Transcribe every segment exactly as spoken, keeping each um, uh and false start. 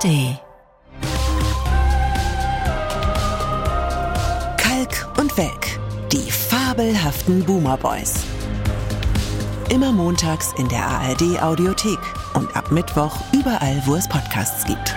D. Kalk und Welk, die fabelhaften Boomer Boys. Immer montags in der A R D Audiothek und ab Mittwoch überall, wo es Podcasts gibt.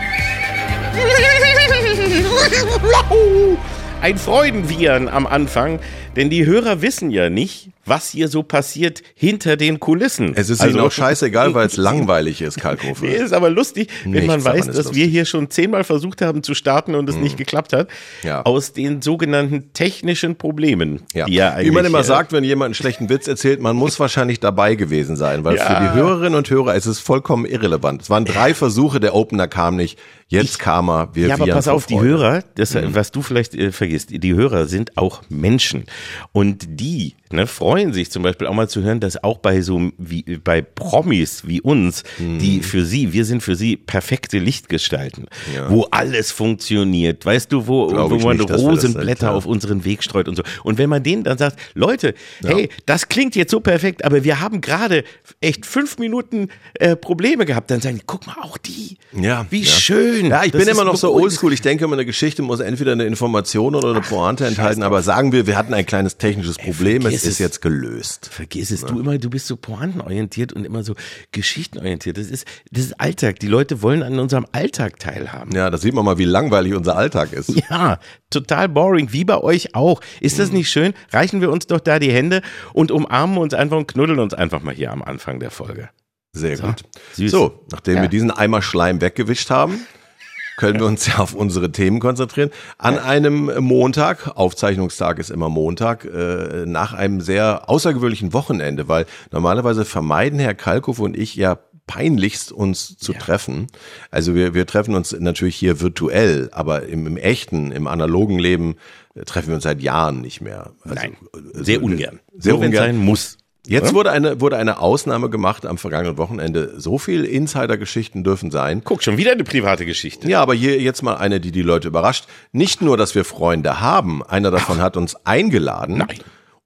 Ein Freudenwiehern am Anfang, denn die Hörer wissen ja nicht, was hier so passiert hinter den Kulissen. Es ist also, ihnen auch scheißegal, weil es langweilig ist, Kalkofe. Nee, ist aber lustig, wenn Nichts man weiß, dass lustig. wir hier schon zehnmal versucht haben zu starten und es mm. nicht geklappt hat. Ja. Aus den sogenannten technischen Problemen. Ja. Die ja eigentlich, wie man immer äh, sagt, wenn jemand einen schlechten Witz erzählt, man muss wahrscheinlich dabei gewesen sein, weil Ja. für die Hörerinnen und Hörer ist es vollkommen irrelevant. Es waren drei Versuche, der Opener kam nicht, jetzt Ich, kam er, wir Ja, aber wiehern pass vor auf, die Freude. Hörer, das, mhm. was du vielleicht äh, vergisst, die Hörer sind auch Menschen. Und die ne, freuen sich zum Beispiel auch mal zu hören, dass auch bei so wie bei Promis wie uns, mhm. die für sie, wir sind für sie perfekte Lichtgestalten, Ja. wo alles funktioniert. Weißt du, wo, Glaub wo ich man nicht, dass wir das Rosenblätter sind, ja. auf unseren Weg streut und so. Und wenn man denen dann sagt, Leute, Ja. hey, das klingt jetzt so perfekt, aber wir haben gerade echt fünf Minuten äh, Probleme gehabt, dann sagen die, guck mal, auch die, Ja, wie ja. schön. Ja, ich Das bin ist immer noch so beruhigend. oldschool. Ich denke, eine Geschichte muss entweder eine Information oder eine Pointe enthalten. Aber sagen wir, wir hatten ein kleines technisches Problem. vergiss Es ist es. jetzt gelöst. Vergiss es, du immer, du bist so pointenorientiert und immer so geschichtenorientiert. Das ist, das ist Alltag. Die Leute wollen an unserem Alltag teilhaben. Ja, da sieht man mal, wie langweilig unser Alltag ist. Ja, total boring, wie bei euch auch. Ist das nicht schön? Reichen wir uns doch da die Hände und umarmen uns einfach und knuddeln uns einfach mal hier am Anfang der Folge. Sehr So, gut. süß. So, nachdem Ja. wir diesen Eimer Schleim weggewischt haben, können wir uns ja auf unsere Themen konzentrieren. An einem Montag, Aufzeichnungstag ist immer Montag, äh, nach einem sehr außergewöhnlichen Wochenende, weil normalerweise vermeiden Herr Kalkofe und ich ja peinlichst uns zu Ja. treffen. Also wir, wir treffen uns natürlich hier virtuell, aber im, im echten, im analogen Leben äh, treffen wir uns seit Jahren nicht mehr. Also, Nein, äh, sehr ungern. Sehr Nur wenn es ungern. sein muss. Jetzt Ja? wurde eine, wurde eine Ausnahme gemacht am vergangenen Wochenende. So viel Insider-Geschichten dürfen sein. Guck, schon wieder eine private Geschichte. Ja, aber hier jetzt mal eine, die die Leute überrascht. Nicht nur, dass wir Freunde haben. Einer davon hat uns eingeladen. Nein.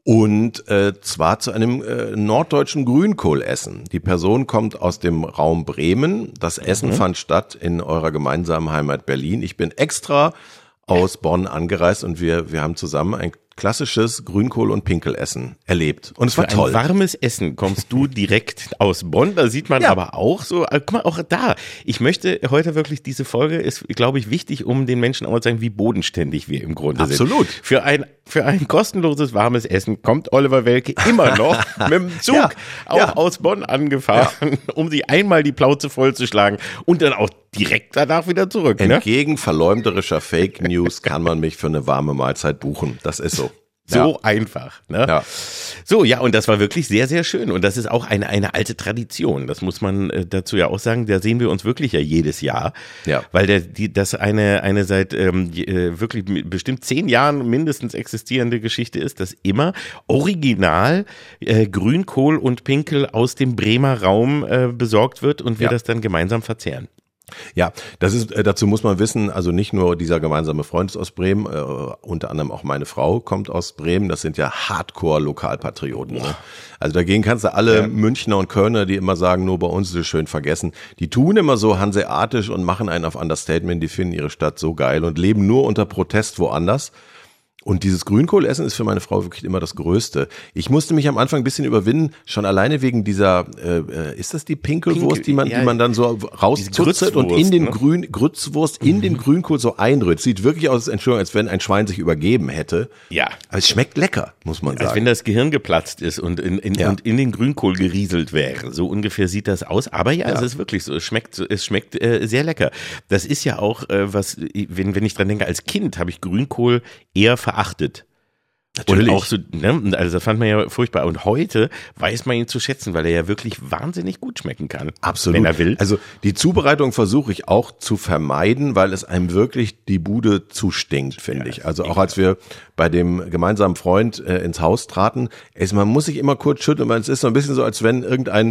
Und äh, zwar zu einem äh, norddeutschen Grünkohlessen. Die Person kommt aus dem Raum Bremen. Das Essen Mhm. fand statt in eurer gemeinsamen Heimat Berlin. Ich bin extra aus Bonn angereist und wir, wir haben zusammen ein klassisches Grünkohl- und Pinkelessen erlebt. Und es war Für toll. ein warmes Essen kommst du direkt aus Bonn. Da sieht man Ja. aber auch so, äh, guck mal, auch da. Ich möchte heute wirklich, diese Folge ist, glaube ich, wichtig, um den Menschen auch mal zu sagen, wie bodenständig wir im Grunde Absolut. sind. Für ein, für ein kostenloses warmes Essen kommt Oliver Welke immer noch mit dem Zug Ja. auch Ja. aus Bonn angefahren, um sie einmal die Plauze vollzuschlagen und dann auch direkt danach wieder zurück. Ne? Entgegen verleumderischer Fake News kann man mich für eine warme Mahlzeit buchen. Das ist so. So Ja. einfach. Ne? Ja. So, ja, und das war wirklich sehr, sehr schön. Und das ist auch eine, eine alte Tradition. Das muss man äh, dazu ja auch sagen. Da sehen wir uns wirklich ja jedes Jahr. Ja. Weil der, die, das eine, eine seit ähm, je- äh, wirklich mit bestimmt zehn Jahren mindestens existierende Geschichte ist, dass immer original äh, Grünkohl und Pinkel aus dem Bremer Raum äh, besorgt wird und wir Ja. das dann gemeinsam verzehren. Ja, das ist, äh, dazu muss man wissen, also nicht nur dieser gemeinsame Freund ist aus Bremen, äh, unter anderem auch meine Frau kommt aus Bremen, das sind ja Hardcore-Lokalpatrioten. Ne? Also dagegen kannst du alle Ja. Münchner und Kölner, die immer sagen, nur bei uns ist es schön, vergessen. Die tun immer so hanseatisch und machen einen auf Understatement, die finden ihre Stadt so geil und leben nur unter Protest woanders. Und dieses Grünkohlessen ist für meine Frau wirklich immer das Größte. Ich musste mich am Anfang ein bisschen überwinden, schon alleine wegen dieser, äh, ist das die Pinkelwurst, Pinkel, die man, ja, die man dann so rauszuzelt und in den ne? Grün, Grützwurst in den Grünkohl so einrührt. Sieht wirklich aus, Entschuldigung, als wenn ein Schwein sich übergeben hätte. Ja. Aber es schmeckt lecker, muss man Als sagen. wenn das Gehirn geplatzt ist und in, in, Ja. und in den Grünkohl gerieselt wäre. So ungefähr sieht das aus. Aber ja, Ja. es ist wirklich so. Es schmeckt, so- es schmeckt äh, sehr lecker. Das ist ja auch, äh, was, wenn, wenn ich dran denke, als Kind habe ich Grünkohl eher verachtet. Natürlich. Und auch so, ne, also das fand man ja furchtbar. Und heute weiß man ihn zu schätzen, weil er ja wirklich wahnsinnig gut schmecken kann. Absolut. Wenn er will. Also die Zubereitung versuche ich auch zu vermeiden, weil es einem wirklich die Bude zustinkt, finde Ja, ich. Also auch als wir bei dem gemeinsamen Freund äh, ins Haus traten, es, man muss sich immer kurz schütteln, weil es ist so ein bisschen so, als wenn irgendein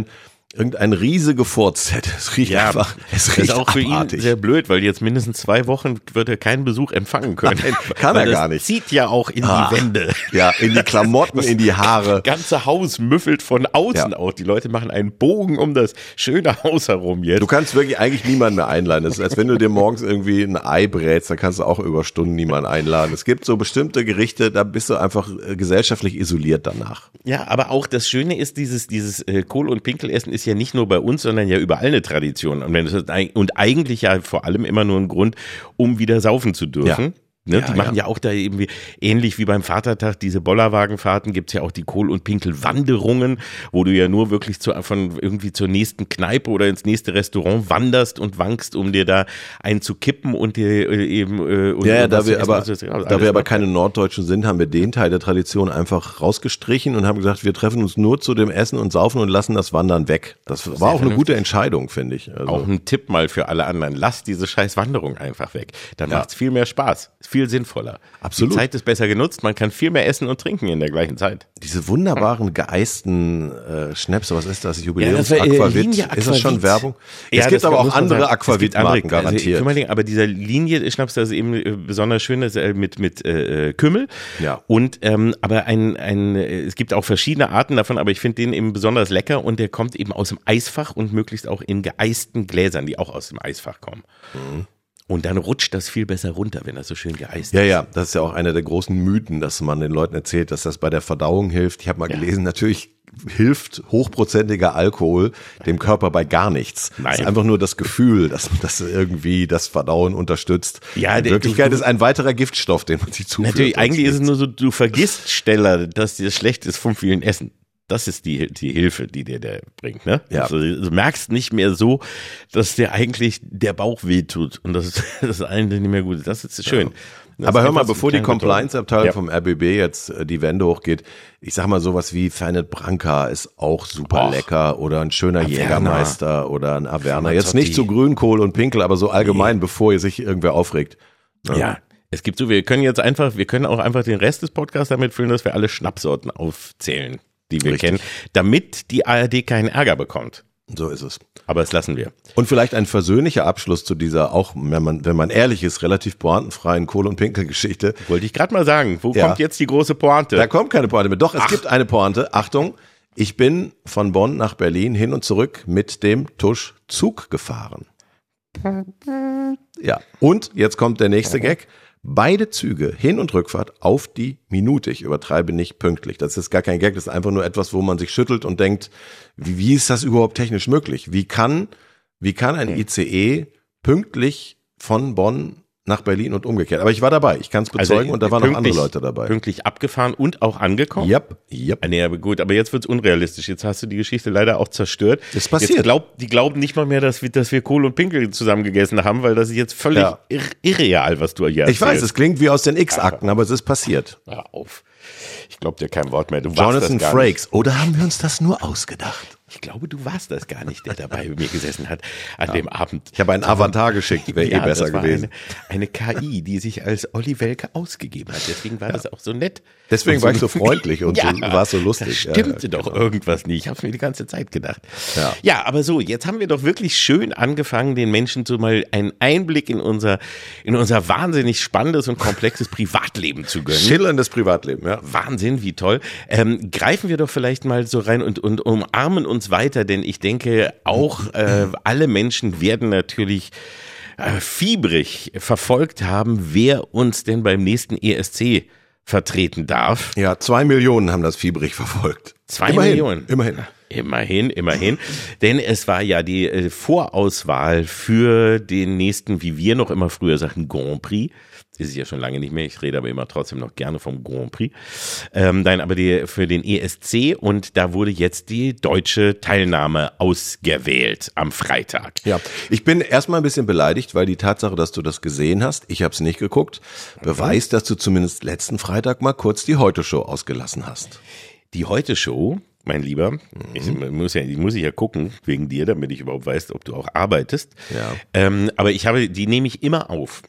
irgendein Riese gefurzt hätte. Es riecht Ja, einfach, es das riecht ist auch für abartig. ihn sehr blöd, weil jetzt mindestens zwei Wochen wird er keinen Besuch empfangen können. Nein, kann weil er das gar nicht. Zieht ja auch in Ah, die Wände. Ja, in die Klamotten, in die Haare. Das ganze Haus müffelt von außen Ja. auch. Die Leute machen einen Bogen um das schöne Haus herum jetzt. Du kannst wirklich eigentlich niemanden mehr einladen. Das ist, als wenn du dir morgens irgendwie ein Ei brätst, dann kannst du auch über Stunden niemanden einladen. Es gibt so bestimmte Gerichte, da bist du einfach äh, gesellschaftlich isoliert danach. Ja, aber auch das Schöne ist, dieses, dieses äh, Kohl- und Pinkelessen ist ja nicht nur bei uns, sondern ja überall eine Tradition. Und, wenn das, und eigentlich ja vor allem immer nur ein Grund, um wieder saufen zu dürfen. Ja. Ne, Ja, die machen ja. ja auch da irgendwie, ähnlich wie beim Vatertag, diese Bollerwagenfahrten, gibt's ja auch die Kohl- und Pinkel-Wanderungen, wo du ja nur wirklich zu, von irgendwie zur nächsten Kneipe oder ins nächste Restaurant wanderst und wankst, um dir da einen zu kippen und dir äh, eben äh, und, Ja, ja, und da was zu wir essen, aber, was zu essen. da wir aber keine Norddeutschen sind, haben wir den Teil der Tradition einfach rausgestrichen und haben gesagt, wir treffen uns nur zu dem Essen und Saufen und lassen das Wandern weg. Das war auch eine vernünftig. gute Entscheidung, finde ich. Also, Auch ein Tipp mal für alle anderen. Lasst diese scheiß Wanderung einfach weg. Dann Ja. macht's viel mehr Spaß. Ist viel sinnvoller. Absolut. Die Zeit ist besser genutzt. Man kann viel mehr essen und trinken in der gleichen Zeit. diese wunderbaren geeisten äh, Schnäpse, was ist das? das Jubiläums war, äh, Aquavit. Linie Ist das schon Aquavit. Werbung? Ja, es gibt das aber auch muss man andere sagen. Es gibt Aquavit-Marken andere, also, garantiert. Kümmerling, aber dieser Linie Schnaps, das ist eben äh, besonders schön, das ist, äh, mit mit äh, Kümmel. Ja. Und ähm, aber ein ein äh, es gibt auch verschiedene Arten davon, aber ich finde den eben besonders lecker und der kommt eben aus dem Eisfach und möglichst auch in geeisten Gläsern, die auch aus dem Eisfach kommen. Mhm. Und dann rutscht das viel besser runter, wenn das so schön geeist Ja, ist. ja, das ist ja auch einer der großen Mythen, dass man den Leuten erzählt, dass das bei der Verdauung hilft. Ich habe mal Ja. gelesen, natürlich hilft hochprozentiger Alkohol dem Körper bei gar nichts. Nein. Es ist einfach nur das Gefühl, dass das irgendwie das Verdauen unterstützt. Ja, In der- Wirklichkeit du- ist ein weiterer Giftstoff, den man sich zuführt. Natürlich, eigentlich ist es Sonst nur so, du vergisst schneller, dass dir schlecht ist vom vielen Essen. Das ist die, die Hilfe, die dir der bringt, ne? Ja. Also, du merkst nicht mehr so, dass dir eigentlich der Bauch wehtut und das ist, das ist eigentlich nicht mehr gut. Das ist schön. Das Aber ist hör mal, einfach so bevor die eine kleine Compliance-Abteilung Ja. vom R B B jetzt äh, die Wände hochgeht, ich sag mal sowas wie Fernet Branca ist auch super Och. lecker oder ein schöner Averna. Jägermeister oder ein Averna. Jetzt Ramazzotti. nicht zu Grünkohl und Pinkel, aber so allgemein, bevor ihr sich irgendwer aufregt. Ja, es gibt so, wir können jetzt einfach, wir können auch einfach den Rest des Podcasts damit füllen, dass wir alle Schnappsorten aufzählen, die wir Richtig. kennen, damit die A R D keinen Ärger bekommt. So ist es. Aber das lassen wir. Und vielleicht ein versöhnlicher Abschluss zu dieser auch, wenn man, wenn man ehrlich ist, relativ pointenfreien Kohl- und Pinkel-Geschichte. Wollte ich gerade mal sagen, wo Ja. kommt jetzt die große Pointe? Da kommt keine Pointe mehr. Doch, es gibt eine Pointe. Achtung, ich bin von Bonn nach Berlin hin und zurück mit dem Tusch-Zug gefahren. Ja, und jetzt kommt der nächste Gag. Beide Züge, Hin- und Rückfahrt, auf die Minute. Ich übertreibe nicht pünktlich. Das ist gar kein Gag, das ist einfach nur etwas, wo man sich schüttelt und denkt, wie, wie ist das überhaupt technisch möglich? Wie kann, wie kann ein I C E pünktlich von Bonn nach Berlin und umgekehrt? Aber ich war dabei, ich kann es bezeugen Also, und da waren noch andere pünktlich- Leute dabei. Pünktlich abgefahren und auch angekommen? Yep, yep. Ah, nee, aber gut, aber jetzt wird's unrealistisch. Jetzt hast du die Geschichte leider auch zerstört. Ist passiert. Jetzt glaubt, die glauben nicht mal mehr, dass wir, dass wir Kohl und Pinkel zusammen gegessen haben, weil das ist jetzt völlig Ja. ir irreal, was du hier Ich weiß, erzählst. es klingt wie aus den X-Akten, aber es ist passiert. Hör auf. Ich glaube dir kein Wort mehr. Du warst Jonathan das gar nicht. Frakes. Oder haben wir uns das nur ausgedacht? Ich glaube, du warst das gar nicht, der dabei bei mir gesessen hat an dem Abend. Ich habe einen Avatar geschickt, wäre eh besser das war gewesen. Eine, eine K I, die sich als Olli Welke ausgegeben hat. Deswegen war das auch so nett. Deswegen Und war ich so freundlich und Ja, so, war es so lustig. Da stimmte Ja, doch irgendwas nicht. Ich habe mir die ganze Zeit gedacht. Ja. ja, aber so, jetzt haben wir doch wirklich schön angefangen, den Menschen so mal einen Einblick in unser, in unser wahnsinnig spannendes und komplexes Privatleben zu gönnen. Schillerndes Privatleben, ja. Wahnsinn, wie toll. Ähm, greifen wir doch vielleicht mal so rein und, und umarmen uns weiter, denn ich denke, auch äh, alle Menschen werden natürlich äh, fiebrig verfolgt haben, wer uns denn beim nächsten E S C vertreten darf. Ja, zwei Millionen haben das fiebrig verfolgt. Zwei immerhin, Millionen. Immerhin. Immerhin, immerhin. Denn es war ja die äh, Vorauswahl für den nächsten, wie wir noch immer früher sagten, Grand Prix. Das ist ja schon lange nicht mehr. Ich rede aber immer trotzdem noch gerne vom Grand Prix. Ähm, nein, aber die, für den E S C und da wurde jetzt die deutsche Teilnahme ausgewählt am Freitag. Ja, ich bin erstmal ein bisschen beleidigt, weil die Tatsache, dass du das gesehen hast, ich habe es nicht geguckt, beweist, dass du zumindest letzten Freitag mal kurz die Heute-Show ausgelassen hast. Die Heute-Show, mein Lieber, mhm. ich muss ja, ich muss ja gucken wegen dir, damit ich überhaupt weiß, ob du auch arbeitest. Ja. Ähm, aber ich habe, die nehme ich immer auf.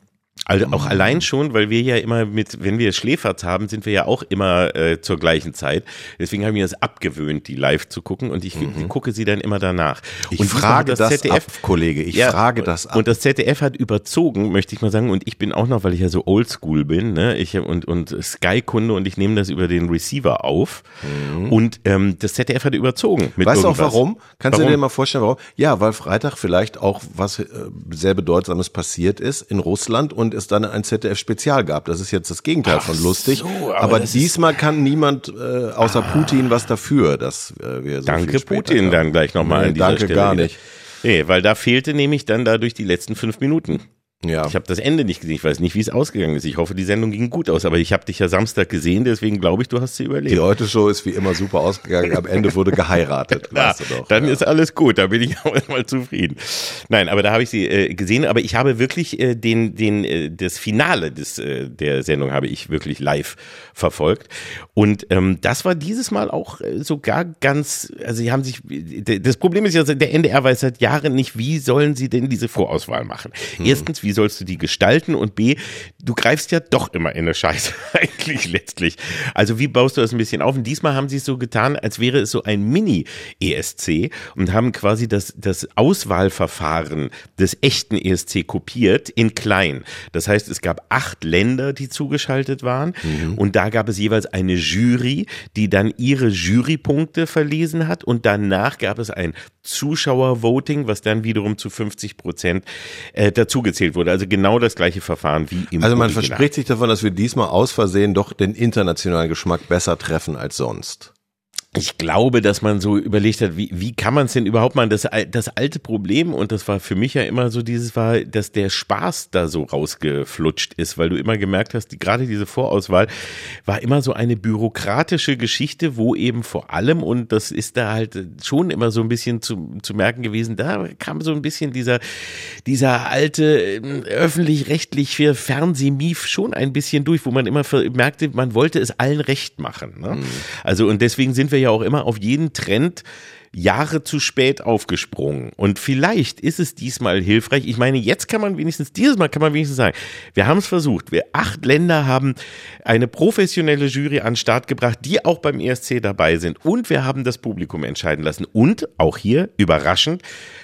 Also auch mhm. allein schon, weil wir ja immer mit, wenn wir Schläferz haben, sind wir ja auch immer äh, zur gleichen Zeit. Deswegen habe ich mir das abgewöhnt, die live zu gucken und ich, mhm. ich gucke sie dann immer danach. Ich und frage das, das Z D F, ab, Kollege, ich ja, frage das ab. Und das Z D F hat überzogen, möchte ich mal sagen, und ich bin auch noch, weil ich ja so oldschool bin, ne, ich und, und Sky-Kunde und ich nehme das über den Receiver auf mhm. und ähm, das Z D F hat überzogen. Mit weißt irgendwas. du auch warum? Kannst warum? du dir mal vorstellen, warum? Ja, weil Freitag vielleicht auch was äh, sehr Bedeutsames passiert ist in Russland und es dann ein Z D F-Spezial gab. Das ist jetzt das Gegenteil Ach von lustig. So, aber aber diesmal kann niemand äh, außer ah. Putin was dafür, dass äh, wir so Danke viel Putin haben. Dann gleich nochmal nee, an dieser danke Stelle. Danke gar wieder. nicht. Nee, weil da fehlte nämlich dann dadurch die letzten fünf Minuten. Ja. Ich habe das Ende nicht gesehen, ich weiß nicht, wie es ausgegangen ist. Ich hoffe, die Sendung ging gut aus, aber ich habe dich ja Samstag gesehen, deswegen glaube ich, du hast sie überlebt. Die Heute-Show ist wie immer super ausgegangen, am Ende wurde geheiratet, ja, weißt du doch. Dann ja. ist alles gut, da bin ich auch mal zufrieden. Nein, aber da habe ich sie äh, gesehen, aber ich habe wirklich äh, den, den, äh, das Finale des, äh, der Sendung habe ich wirklich live verfolgt und ähm, das war dieses Mal auch äh, sogar ganz, also sie haben sich, das Problem ist ja, der N D R weiß seit Jahren nicht, wie sollen sie denn diese Vorauswahl machen? Hm. Erstens, wie sollst du die gestalten und B, du greifst ja doch immer in eine Scheiße, eigentlich letztlich. Also wie baust du das ein bisschen auf? Und diesmal haben sie es so getan, als wäre es so ein Mini-E S C und haben quasi das, das Auswahlverfahren des echten E S C kopiert in klein. Das heißt, es gab acht Länder, die zugeschaltet waren mhm. und da gab es jeweils eine Jury, die dann ihre Jurypunkte verlesen hat und danach gab es ein Zuschauervoting, was dann wiederum zu fünfzig Prozent äh, dazugezählt wurde. Also genau das gleiche Verfahren wie im Also man Original. verspricht sich davon, dass wir diesmal aus Versehen doch den internationalen Geschmack besser treffen als sonst. Ich glaube, dass man so überlegt hat, wie, wie kann man es denn überhaupt machen? Das, das alte Problem, und das war für mich ja immer so dieses, war, dass der Spaß da so rausgeflutscht ist, weil du immer gemerkt hast, die, gerade diese Vorauswahl war immer so eine bürokratische Geschichte, wo eben vor allem, und das ist da halt schon immer so ein bisschen zu, zu merken gewesen, da kam so ein bisschen dieser, dieser alte öffentlich-rechtliche Fernsehmief schon ein bisschen durch, wo man immer merkte, man wollte es allen recht machen. Ne? Mhm. Also, und deswegen sind wir ja auch immer auf jeden Trend Jahre zu spät aufgesprungen. Und vielleicht ist es diesmal hilfreich. Ich meine, jetzt kann man wenigstens, dieses Mal kann man wenigstens sagen, wir haben es versucht. Wir acht Länder haben eine professionelle Jury an den Start gebracht, die auch beim E S C dabei sind. Und wir haben das Publikum entscheiden lassen. Und auch hier, überraschend,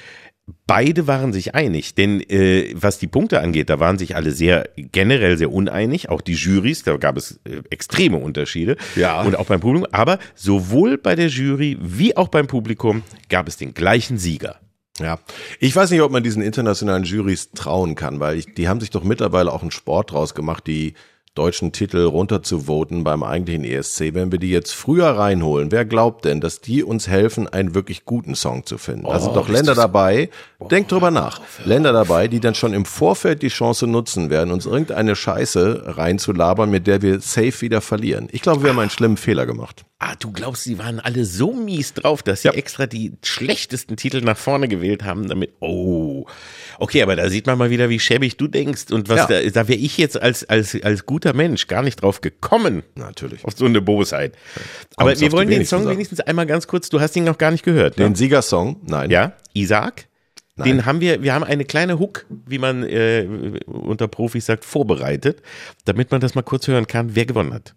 beide waren sich einig, denn äh, was die Punkte angeht, da waren sich alle sehr generell sehr uneinig, auch die Jurys, da gab es äh, extreme Unterschiede ja. und auch beim Publikum, aber sowohl bei der Jury wie auch beim Publikum gab es den gleichen Sieger. Ja, ich weiß nicht, ob man diesen internationalen Jurys trauen kann, weil ich, die haben sich doch mittlerweile auch einen Sport draus gemacht, die deutschen Titel runterzuvoten beim eigentlichen E S C. Wenn wir die jetzt früher reinholen, wer glaubt denn, dass die uns helfen, einen wirklich guten Song zu finden? Oh, da sind doch Länder dabei, oh, denkt drüber nach, Länder dabei, die dann schon im Vorfeld die Chance nutzen werden, uns irgendeine Scheiße reinzulabern, mit der wir safe wieder verlieren. Ich glaube, wir haben einen schlimmen Fehler gemacht. Ah, du glaubst, sie waren alle so mies drauf, dass sie ja. extra die schlechtesten Titel nach vorne gewählt haben, damit, oh, okay, aber da sieht man mal wieder, wie schäbig du denkst und was ja. da, da wäre ich jetzt als, als, als guter Mensch gar nicht drauf gekommen. Natürlich. Auf so eine Bosheit. Aber Kommt's wir wollen den Song wenigstens einmal ganz kurz, du hast ihn noch gar nicht gehört. Den ne? Siegersong? Nein. Ja, Isaac? Nein. Den haben wir, wir haben eine kleine Hook, wie man äh, unter Profis sagt, vorbereitet, damit man das mal kurz hören kann, wer gewonnen hat.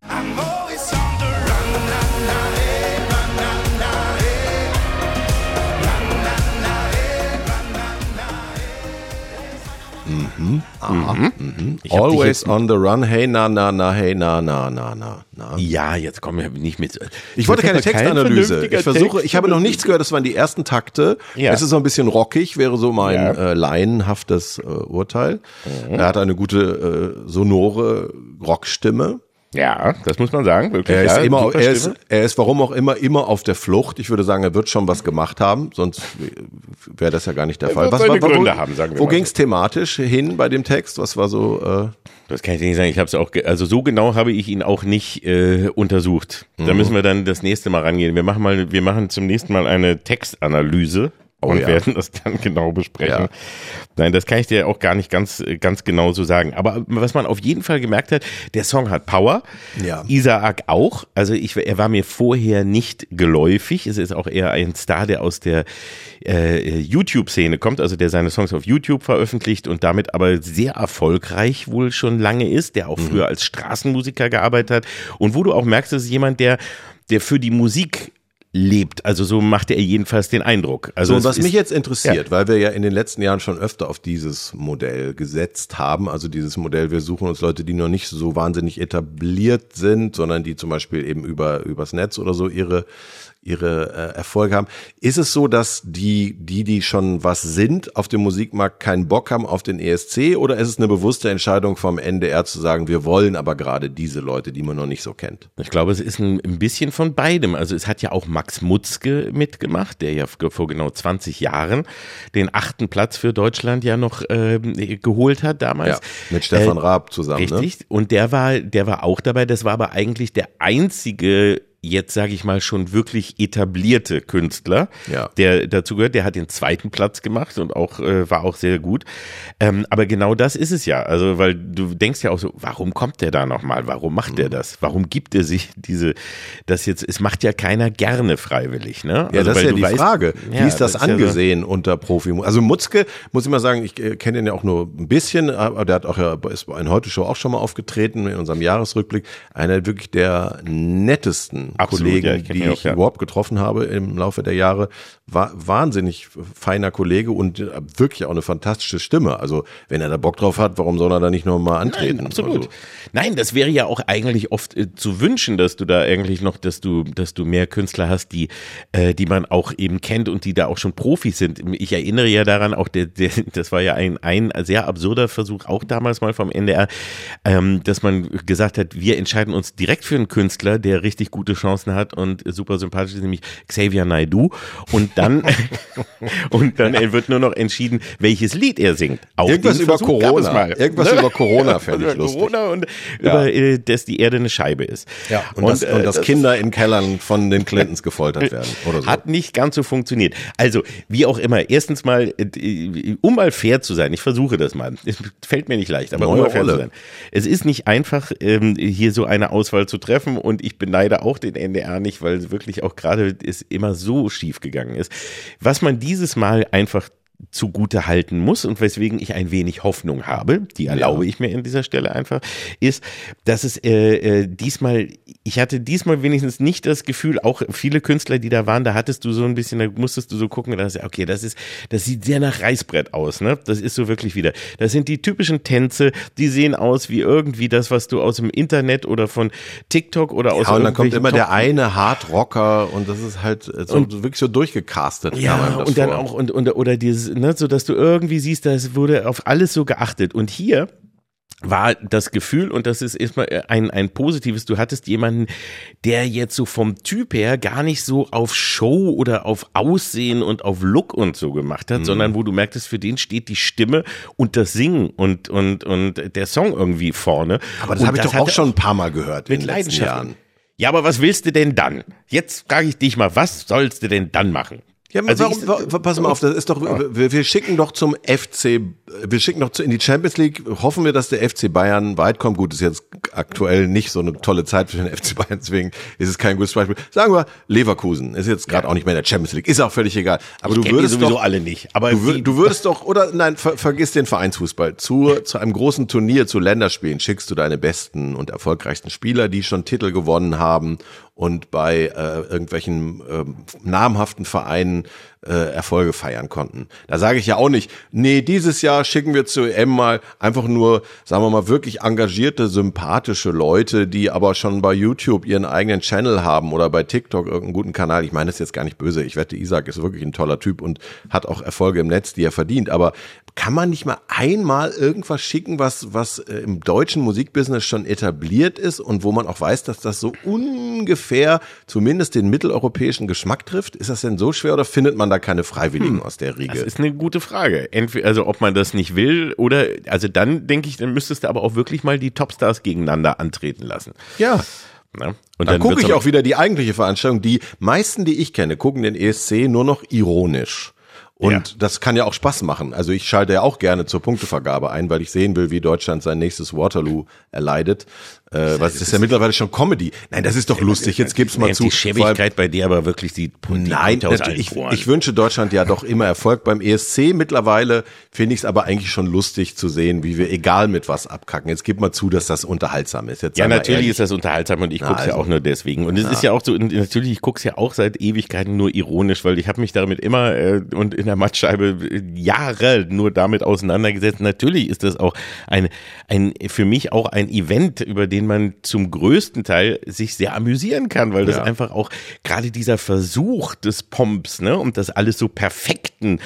Mhm. Aha. Mhm. Mhm. Always on the run. Hey, na, na, na, hey, na, na, na, na, na. Ja, jetzt kommen wir nicht mit. Ich wollte keine Textanalyse. Ich versuche, ich habe noch nichts gehört. Das waren die ersten Takte. Ja. Es ist so ein bisschen rockig, wäre so mein ja. äh, laienhaftes äh, Urteil. Mhm. Er hat eine gute, äh, sonore Rockstimme. Ja, das muss man sagen, wirklich. Er ist, ja, immer, er, ist, er ist warum auch immer immer auf der Flucht. Ich würde sagen, er wird schon was gemacht haben, sonst wäre das ja gar nicht der er Fall. Was, was, Gründe wo, haben, sagen wir wo ging es thematisch hin bei dem Text? Was war so? Äh Das kann ich dir nicht sagen. Ich habe es auch, also so genau habe ich ihn auch nicht äh, untersucht. Da mhm. müssen wir dann das nächste Mal rangehen. Wir machen mal, wir machen zum nächsten Mal eine Textanalyse. Oh, und ja. werden das dann genau besprechen. Ja. Nein, das kann ich dir auch gar nicht ganz, ganz genau so sagen. Aber was man auf jeden Fall gemerkt hat, der Song hat Power. Ja. Isaac auch. Also ich, er war mir vorher nicht geläufig. Es ist auch eher ein Star, der aus der äh, YouTube-Szene kommt, also der seine Songs auf YouTube veröffentlicht und damit aber sehr erfolgreich wohl schon lange ist, der auch mhm. früher als Straßenmusiker gearbeitet hat. Und wo du auch merkst, das ist jemand, der, der für die Musik lebt. Also so macht er jedenfalls den Eindruck. Also so, und was ist, mich jetzt interessiert, ja. weil wir ja in den letzten Jahren schon öfter auf dieses Modell gesetzt haben, also dieses Modell, wir suchen uns Leute, die noch nicht so wahnsinnig etabliert sind, sondern die zum Beispiel eben über übers Netz oder so ihre ihre äh, Erfolge haben. Ist es so, dass die, die, die schon was sind, auf dem Musikmarkt keinen Bock haben auf den E S C, oder ist es eine bewusste Entscheidung vom N D R zu sagen, wir wollen aber gerade diese Leute, die man noch nicht so kennt? Ich glaube, es ist ein, ein bisschen von beidem. Also es hat ja auch Max Mutzke mitgemacht, der ja vor genau zwanzig Jahren den achten Platz für Deutschland ja noch äh, geholt hat damals. Ja, mit Stefan äh, Raab zusammen. Richtig. Ne? Und der war, der war auch dabei. Das war aber eigentlich der einzige, jetzt sage ich mal schon wirklich etablierte Künstler, ja. der dazu gehört, der hat den zweiten Platz gemacht und auch äh, war auch sehr gut. Ähm, aber genau das ist es ja, also weil du denkst ja auch so, warum kommt der da nochmal? Warum macht der das? Warum gibt er sich diese, das jetzt, es macht ja keiner gerne freiwillig, ne? Ja, also, das ist ja die weißt, Frage. Ja, Wie ist das, das angesehen ist ja so unter Profi? Also Mutzke, muss ich mal sagen, ich äh, kenne ihn ja auch nur ein bisschen, aber der hat auch ja, ist bei einer Heute-Show auch schon mal aufgetreten in unserem Jahresrückblick. Einer wirklich der nettesten Absolut, Kollegen, ja, ich die auch, ich ja. überhaupt getroffen habe im Laufe der Jahre. War wahnsinnig feiner Kollege und wirklich auch eine fantastische Stimme. Also wenn er da Bock drauf hat, warum soll er da nicht nochmal antreten? Nein, absolut. Also, Nein, das wäre ja auch eigentlich oft äh, zu wünschen, dass du da eigentlich noch, dass du, dass du mehr Künstler hast, die, äh, die man auch eben kennt und die da auch schon Profis sind. Ich erinnere ja daran, auch der, der das war ja ein, ein sehr absurder Versuch, auch damals mal vom N D R, ähm, dass man gesagt hat, wir entscheiden uns direkt für einen Künstler, der richtig gute Chancen hat und super sympathisch ist, nämlich Xavier Naidoo. Und dann, und dann wird nur noch entschieden, welches Lied er singt. Auch irgendwas über Versuch Corona. Mal, irgendwas ne? über Corona fände ich über lustig. Corona und ja. über, äh, dass die Erde eine Scheibe ist. Ja, und, und, dass, äh, und dass das Kinder in Kellern von den Clintons gefoltert werden oder so. Hat nicht ganz so funktioniert. Also, wie auch immer, erstens mal, äh, um mal fair zu sein, ich versuche das mal, es fällt mir nicht leicht, aber Neue um mal fair Rolle. zu sein. Es ist nicht einfach, ähm, hier so eine Auswahl zu treffen und ich beneide auch den N D R nicht, weil es wirklich auch gerade es immer so schief gegangen ist. Was man dieses Mal einfach zugute halten muss und weswegen ich ein wenig Hoffnung habe, die erlaube ja. ich mir an dieser Stelle einfach, ist, dass es äh, äh, diesmal, ich hatte diesmal wenigstens nicht das Gefühl, auch viele Künstler, die da waren, da hattest du so ein bisschen, da musstest du so gucken, dass, okay, das ist, das sieht sehr nach Reißbrett aus, ne? Das ist so wirklich wieder, das sind die typischen Tänze, die sehen aus wie irgendwie das, was du aus dem Internet oder von TikTok oder aus ja, und dann kommt immer Top- der eine Hardrocker und das ist halt so, Und- wirklich so durchgecastet. Ja, kam einem das und dann vor. auch, und, und, oder dieses, ne, so dass du irgendwie siehst, da wurde auf alles so geachtet. Und hier war das Gefühl, und das ist erstmal ein, ein positives, du hattest jemanden, der jetzt so vom Typ her gar nicht so auf Show oder auf Aussehen und auf Look und so gemacht hat, mhm. sondern wo du merktest, für den steht die Stimme und das Singen und, und, und der Song irgendwie vorne. Aber das Und habe ich doch hat auch er schon ein paar Mal gehört in mit den letzten Leidenschaft. Jahren. Ja, aber was willst du denn dann? Jetzt frage ich dich mal, was sollst du denn dann machen? Ja, Also warum, ich- warum, pass mal auf, das ist doch, wir, wir schicken doch zum F C, wir schicken doch zu, in die Champions League, hoffen wir, dass der F C Bayern weit kommt. Gut, ist jetzt aktuell nicht so eine tolle Zeit für den F C Bayern, deswegen ist es kein gutes Beispiel. Sagen wir, Leverkusen ist jetzt gerade Ja. auch nicht mehr in der Champions League, ist auch völlig egal. Aber Ich du kenn die würdest sowieso doch, alle nicht. Aber du, sie- wür, du würdest doch, oder nein, ver, vergiss den Vereinsfußball, zu, zu einem großen Turnier, zu Länderspielen schickst du deine besten und erfolgreichsten Spieler, die schon Titel gewonnen haben und bei äh, irgendwelchen äh, namhaften Vereinen äh, Erfolge feiern konnten. Da sage ich ja auch nicht, nee, dieses Jahr schicken wir zur E M mal einfach nur, sagen wir mal, wirklich engagierte, sympathische Leute, die aber schon bei YouTube ihren eigenen Channel haben oder bei TikTok irgendeinen guten Kanal. Ich meine das ist jetzt gar nicht böse. Ich wette, Isaac ist wirklich ein toller Typ und hat auch Erfolge im Netz, die er verdient. Aber kann man nicht mal einmal irgendwas schicken, was, was äh, im deutschen Musikbusiness schon etabliert ist und wo man auch weiß, dass das so ungefähr zumindest den mitteleuropäischen Geschmack trifft? Ist das denn so schwer oder findet man da keine Freiwilligen hm. aus der Riege? Das ist eine gute Frage. Entweder, also ob man das nicht will oder, also dann denke ich, dann müsstest du aber auch wirklich mal die Topstars gegeneinander antreten lassen. Ja. Na? Und Dann, dann gucke wird's ich aber- auch wieder die eigentliche Veranstaltung. Die meisten, die ich kenne, gucken den E S C nur noch ironisch. Und Ja. das kann ja auch Spaß machen. Also ich schalte ja auch gerne zur Punktevergabe ein, weil ich sehen will, wie Deutschland sein nächstes Waterloo erleidet. Äh, was ist ja mittlerweile schon Comedy. Nein, das ist doch lustig. Jetzt gib's mal Nee, zu. Die Schäbigkeit bei dir aber wirklich die, die Nein, kommt aus allen ich, Poren. ich wünsche Deutschland ja doch immer Erfolg beim E S C. Mittlerweile finde ich es aber eigentlich schon lustig zu sehen, wie wir egal mit was abkacken. Jetzt gib mal zu, dass das unterhaltsam ist. Jetzt Ja, sei mal natürlich ehrlich. ist das unterhaltsam und ich Na, guck's ja also. auch nur deswegen. Und es ist ja auch so, und natürlich, ich guck's ja auch seit Ewigkeiten nur ironisch, weil ich habe mich damit immer äh, und in der Mattscheibe äh, Jahre nur damit auseinandergesetzt. Natürlich ist das auch ein, ein für mich auch ein Event, über den man zum größten Teil sich sehr amüsieren kann, weil das Ja. einfach auch gerade dieser Versuch des Pomps, ne, und das alles so perfekten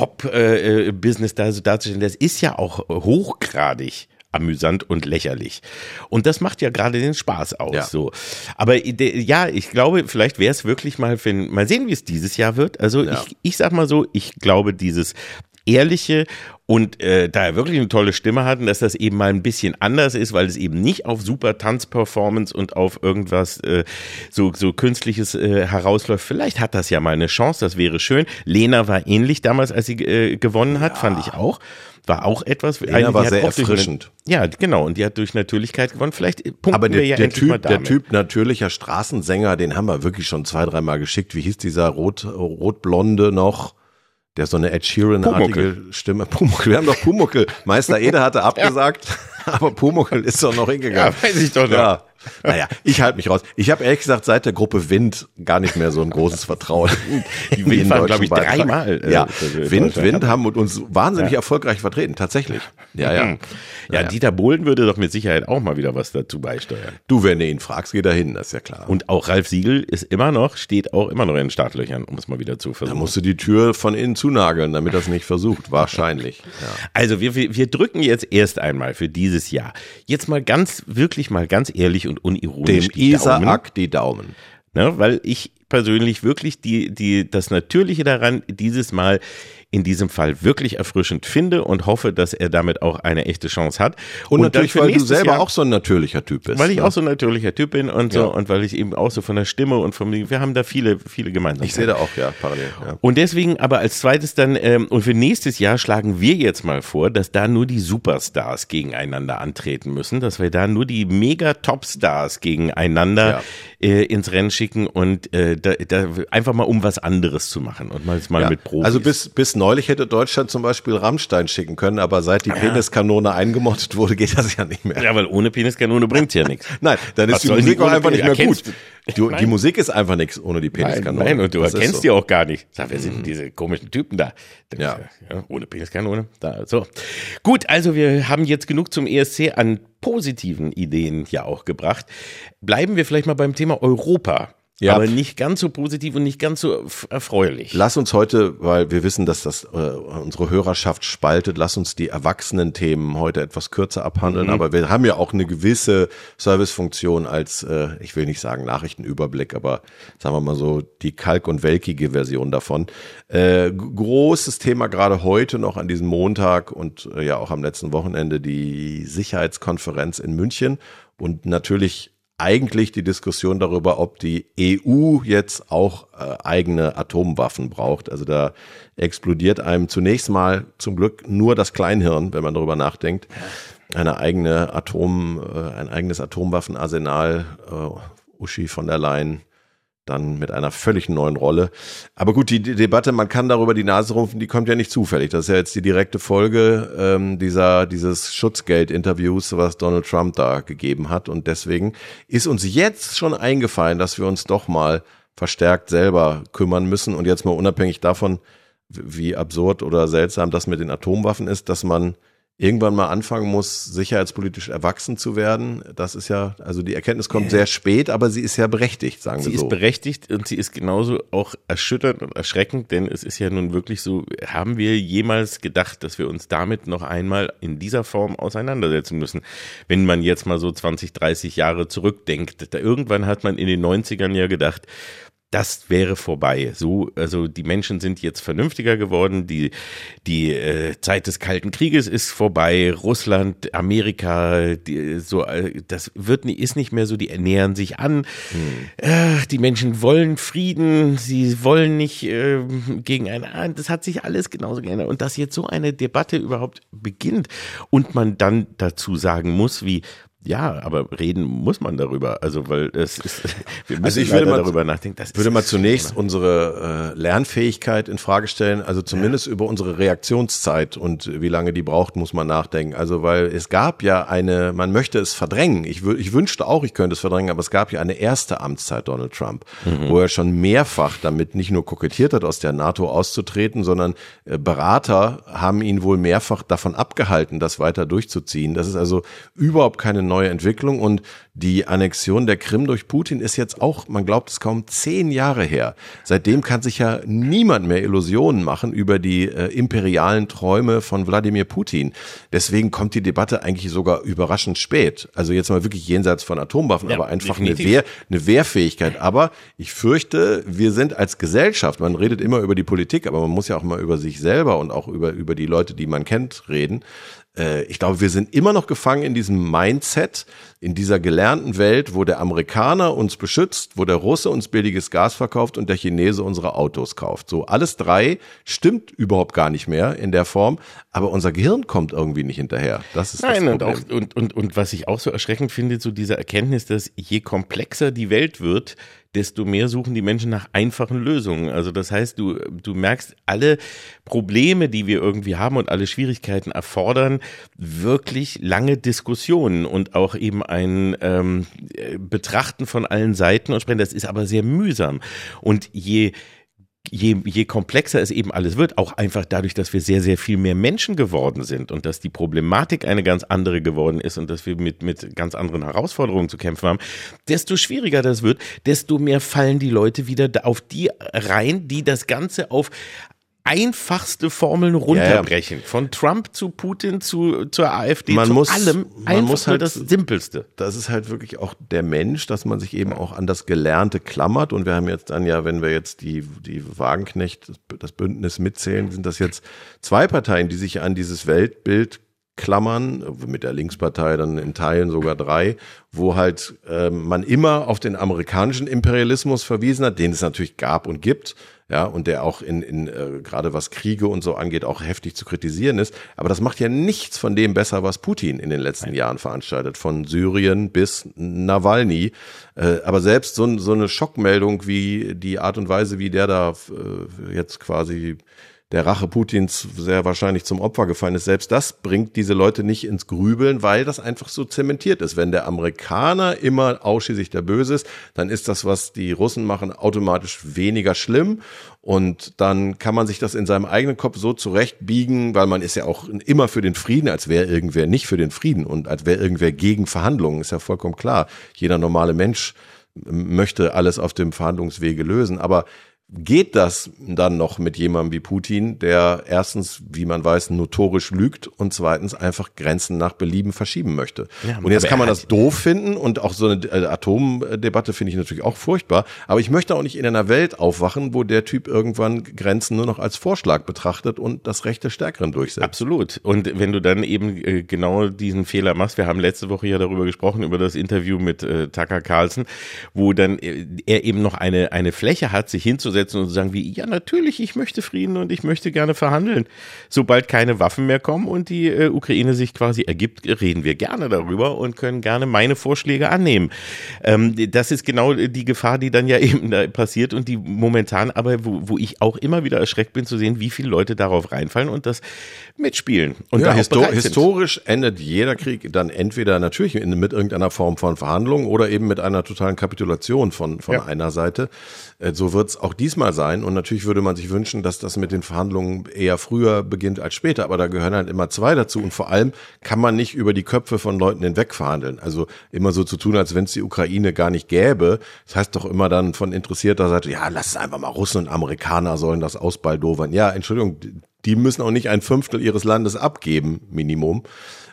Pop-Business da so darzustellen, das ist ja auch hochgradig amüsant und lächerlich. Und das macht ja gerade den Spaß aus. Ja. So. Aber de- ja, ich glaube, vielleicht wäre es wirklich mal, für, mal sehen, wie es dieses Jahr wird. Also Ja. ich, ich sag mal so, ich glaube, dieses ehrliche und äh, da er wirklich eine tolle Stimme hatten, dass das eben mal ein bisschen anders ist, weil es eben nicht auf super Tanzperformance und auf irgendwas äh, so so künstliches äh, herausläuft. Vielleicht hat das ja mal eine Chance, das wäre schön. Lena war ähnlich damals, als sie äh, gewonnen hat, fand ich auch. War auch etwas. Lena eine, war die hat sehr auch durch erfrischend. Eine, ja, genau. Und die hat durch Natürlichkeit gewonnen. Vielleicht punkten Aber der, wir ja der, endlich mal typ, der damit. Typ natürlicher Straßensänger, den haben wir wirklich schon zwei, dreimal geschickt. Wie hieß dieser Rot, Rotblonde noch? Der so eine Ed Sheeran-artige Pumuckl. Stimme. Pumuckl, wir haben doch Pumuckl. Meister Ede hatte abgesagt, aber Pumuckl ist doch noch hingegangen. Ja, weiß ich doch noch. Ja. Naja, ich halte mich raus. Ich habe ehrlich gesagt seit der Gruppe Wind gar nicht mehr so ein großes Vertrauen. Die Wind in waren, deutschen glaube ich, Beitrag. dreimal. äh, Ja, äh, Wind, Deutschland. Wind haben uns wahnsinnig erfolgreich vertreten, tatsächlich. Ja, ja. Ja, Naja. Dieter Bohlen würde doch mit Sicherheit auch mal wieder was dazu beisteuern. Du, wenn du ihn fragst, geh da hin, das ist ja klar. Und auch Ralf Siegel ist immer noch, steht auch immer noch in den Startlöchern, um es mal wieder zu Da versuchen. musst du die Tür von innen zunageln, damit das nicht versucht. Wahrscheinlich. Ja. Also wir, wir, wir drücken jetzt erst einmal für dieses Jahr. Jetzt mal ganz, wirklich mal ganz ehrlich und unironisch Dem die Daumen, Isaak die Daumen. ne, weil ich persönlich wirklich die, die, das Natürliche daran dieses Mal in diesem Fall wirklich erfrischend finde und hoffe, dass er damit auch eine echte Chance hat. Und, dann natürlich, für weil du nächstes selber Jahr, auch so ein natürlicher Typ bist. weil ich ne? auch so ein natürlicher Typ bin und so Ja. und weil ich eben auch so von der Stimme und vom, wir haben da viele, viele Gemeinsamkeiten. Ich sehe da auch, ja, parallel. Ja. Und deswegen aber als zweites dann, ähm, und für nächstes Jahr schlagen wir jetzt mal vor, dass da nur die Superstars gegeneinander antreten müssen, dass wir da nur die Mega-Topstars gegeneinander Ja. äh, ins Rennen schicken und äh, da, da einfach mal um was anderes zu machen und mal, mal Ja. mit Profis. Also bis, bis neulich hätte Deutschland zum Beispiel Rammstein schicken können, aber seit die Peniskanone eingemottet wurde, geht das ja nicht mehr. ja, weil ohne Peniskanone bringt's ja nichts. Nein, dann Was ist die soll Musik die auch ohne einfach nicht Penis- mehr gut. erkennst Die, die Nein. Musik ist einfach nichts ohne die Nein, Peniskanone. nein, und du Das ist erkennst so. die auch gar nicht. Sag, wer sind denn diese komischen Typen da? Ja. ja. Ohne Peniskanone. Da, so. Gut, also wir haben jetzt genug zum E S C an positiven Ideen ja auch gebracht. Bleiben wir vielleicht mal beim Thema Europa. Ja. Aber nicht ganz so positiv und nicht ganz so f- erfreulich. Lass uns heute, weil wir wissen, dass das äh, unsere Hörerschaft spaltet, lass uns die Erwachsenen-Themen heute etwas kürzer abhandeln. Mhm. Aber wir haben ja auch eine gewisse Servicefunktion als, äh, ich will nicht sagen Nachrichtenüberblick, aber sagen wir mal so die kalk- und welkige Version davon. Äh, großes Thema gerade heute noch an diesem Montag und äh, ja auch am letzten Wochenende die Sicherheitskonferenz in München und natürlich eigentlich die Diskussion darüber, ob die E U jetzt auch äh, eigene Atomwaffen braucht. Also da explodiert einem zunächst mal zum Glück nur das Kleinhirn, wenn man darüber nachdenkt. Eine eigene Atom, äh, ein eigenes Atomwaffenarsenal, äh, Uschi von der Leyen, dann mit einer völlig neuen Rolle. Aber gut, die, die Debatte, man kann darüber die Nase rumpfen, die kommt ja nicht zufällig. Das ist ja jetzt die direkte Folge ähm, dieser dieses Schutzgeld-Interviews, was Donald Trump da gegeben hat. Und deswegen ist uns jetzt schon eingefallen, dass wir uns doch mal verstärkt selber kümmern müssen. Und jetzt mal unabhängig davon, wie absurd oder seltsam das mit den Atomwaffen ist, dass man irgendwann mal anfangen muss, sicherheitspolitisch erwachsen zu werden. Das ist ja, also die Erkenntnis kommt sehr spät, aber sie ist ja berechtigt, sagen Sie wir so. ist berechtigt und sie ist genauso auch erschütternd und erschreckend, denn es ist ja nun wirklich so, haben wir jemals gedacht, dass wir uns damit noch einmal in dieser Form auseinandersetzen müssen? Wenn man jetzt mal so zwanzig, dreißig Jahre zurückdenkt, da irgendwann hat man in den neunzigern ja gedacht, das wäre vorbei. So, also die Menschen sind jetzt vernünftiger geworden. Die die äh, Zeit des Kalten Krieges ist vorbei. Russland, Amerika, die, so äh, das wird ist nicht mehr so. Die ernähren sich an. Hm. Äh, die Menschen wollen Frieden. Sie wollen nicht äh, gegen einen. Das hat sich alles genauso geändert. Und dass jetzt so eine Debatte überhaupt beginnt und man dann dazu sagen muss, wie ja, aber reden muss man darüber, also weil es ist, wir müssen also ich würde mal, darüber nachdenken. Das würde ist mal zunächst unsere äh, Lernfähigkeit in Frage stellen, also zumindest ja. über unsere Reaktionszeit und wie lange die braucht, muss man nachdenken. Also weil es gab ja eine, man möchte es verdrängen. Ich, w- ich wünschte auch, ich könnte es verdrängen, aber es gab ja eine erste Amtszeit Donald Trump, mhm. wo er schon mehrfach damit nicht nur kokettiert hat, aus der NATO auszutreten, sondern äh, Berater haben ihn wohl mehrfach davon abgehalten, das weiter durchzuziehen. Das ist also überhaupt keine neue Entwicklung und die Annexion der Krim durch Putin ist jetzt auch, man glaubt es kaum, zehn Jahre her. Seitdem kann sich ja niemand mehr Illusionen machen über die äh, imperialen Träume von Wladimir Putin. Deswegen kommt die Debatte eigentlich sogar überraschend spät. Also jetzt mal wirklich jenseits von Atomwaffen, ja, aber einfach eine, Wehr, eine Wehrfähigkeit. Aber ich fürchte, wir sind als Gesellschaft, man redet immer über die Politik, aber man muss ja auch mal über sich selber und auch über, über die Leute, die man kennt, reden. Ich glaube, wir sind immer noch gefangen in diesem Mindset, in dieser gelernten Welt, wo der Amerikaner uns beschützt, wo der Russe uns billiges Gas verkauft und der Chinese unsere Autos kauft. So, alles drei stimmt überhaupt gar nicht mehr in der Form, aber unser Gehirn kommt irgendwie nicht hinterher. Das ist Nein, das und, Problem. auch, und, und, und was ich auch so erschreckend finde, so diese Erkenntnis, dass je komplexer die Welt wird, desto mehr suchen die Menschen nach einfachen Lösungen. Also das heißt, du, du merkst, alle Probleme, die wir irgendwie haben und alle Schwierigkeiten erfordern wirklich lange Diskussionen und auch eben ein ähm, Betrachten von allen Seiten und sprechen. Das ist aber sehr mühsam. Und je Je, je komplexer es eben alles wird, auch einfach dadurch, dass wir sehr, sehr viel mehr Menschen geworden sind und dass die Problematik eine ganz andere geworden ist und dass wir mit, mit ganz anderen Herausforderungen zu kämpfen haben, desto schwieriger das wird, desto mehr fallen die Leute wieder auf die rein, die das Ganze auf einfachste Formeln runterbrechen. Ja, ja. Von Trump zu Putin zu zur AfD man zu muss, allem. Man einfach muss nur halt, das Simpelste. Das ist halt wirklich auch der Mensch, dass man sich eben auch an das Gelernte klammert. Und wir haben jetzt dann ja, wenn wir jetzt die, die Wagenknecht, das Bündnis mitzählen, sind das jetzt zwei Parteien, die sich an dieses Weltbild klammern, mit der Linkspartei dann in Teilen sogar drei, wo halt äh, man immer auf den amerikanischen Imperialismus verwiesen hat, den es natürlich gab und gibt, ja, und der auch in, in äh, gerade was Kriege und so angeht, auch heftig zu kritisieren ist. Aber das macht ja nichts von dem besser, was Putin in den letzten Nein. Jahren veranstaltet, von Syrien bis Nawalny. Äh, aber selbst so, so eine Schockmeldung wie die Art und Weise, wie der da äh, jetzt quasi der Rache Putins sehr wahrscheinlich zum Opfer gefallen ist, selbst das bringt diese Leute nicht ins Grübeln, weil das einfach so zementiert ist. Wenn der Amerikaner immer ausschließlich der Böse ist, dann ist das, was die Russen machen, automatisch weniger schlimm. Und dann kann man sich das in seinem eigenen Kopf so zurechtbiegen, weil man ist ja auch immer für den Frieden, als wäre irgendwer nicht für den Frieden und als wäre irgendwer gegen Verhandlungen, ist ja vollkommen klar. Jeder normale Mensch möchte alles auf dem Verhandlungswege lösen, aber geht das dann noch mit jemandem wie Putin, der erstens, wie man weiß, notorisch lügt und zweitens einfach Grenzen nach Belieben verschieben möchte? Ja, und jetzt kann man das doof finden und auch so eine Atomdebatte finde ich natürlich auch furchtbar, aber ich möchte auch nicht in einer Welt aufwachen, wo der Typ irgendwann Grenzen nur noch als Vorschlag betrachtet und das Recht des Stärkeren durchsetzt. Absolut. Und wenn du dann eben äh, genau diesen Fehler machst, wir haben letzte Woche ja darüber gesprochen, über das Interview mit äh, Tucker Carlson, wo dann äh, er eben noch eine, eine Fläche hat, sich hinzusetzen und zu sagen wie, ja natürlich, ich möchte Frieden und ich möchte gerne verhandeln. Sobald keine Waffen mehr kommen und die äh, Ukraine sich quasi ergibt, reden wir gerne darüber und können gerne meine Vorschläge annehmen. Ähm, das ist genau die Gefahr, die dann ja eben da passiert und die momentan aber, wo, wo ich auch immer wieder erschreckt bin zu sehen, wie viele Leute darauf reinfallen und das mitspielen. Und ja, da histor- historisch endet jeder Krieg dann entweder natürlich mit irgendeiner Form von Verhandlungen oder eben mit einer totalen Kapitulation von, von ja. einer Seite. So wird es auch diesmal sein und natürlich würde man sich wünschen, dass das mit den Verhandlungen eher früher beginnt als später, aber da gehören halt immer zwei dazu und vor allem kann man nicht über die Köpfe von Leuten hinweg verhandeln. Also immer so zu tun, als wenn es die Ukraine gar nicht gäbe. Das heißt doch immer dann von interessierter Seite, ja, lass es einfach mal, Russen und Amerikaner sollen das ausbaldowern. Ja, Entschuldigung, die müssen auch nicht ein Fünftel ihres Landes abgeben, Minimum.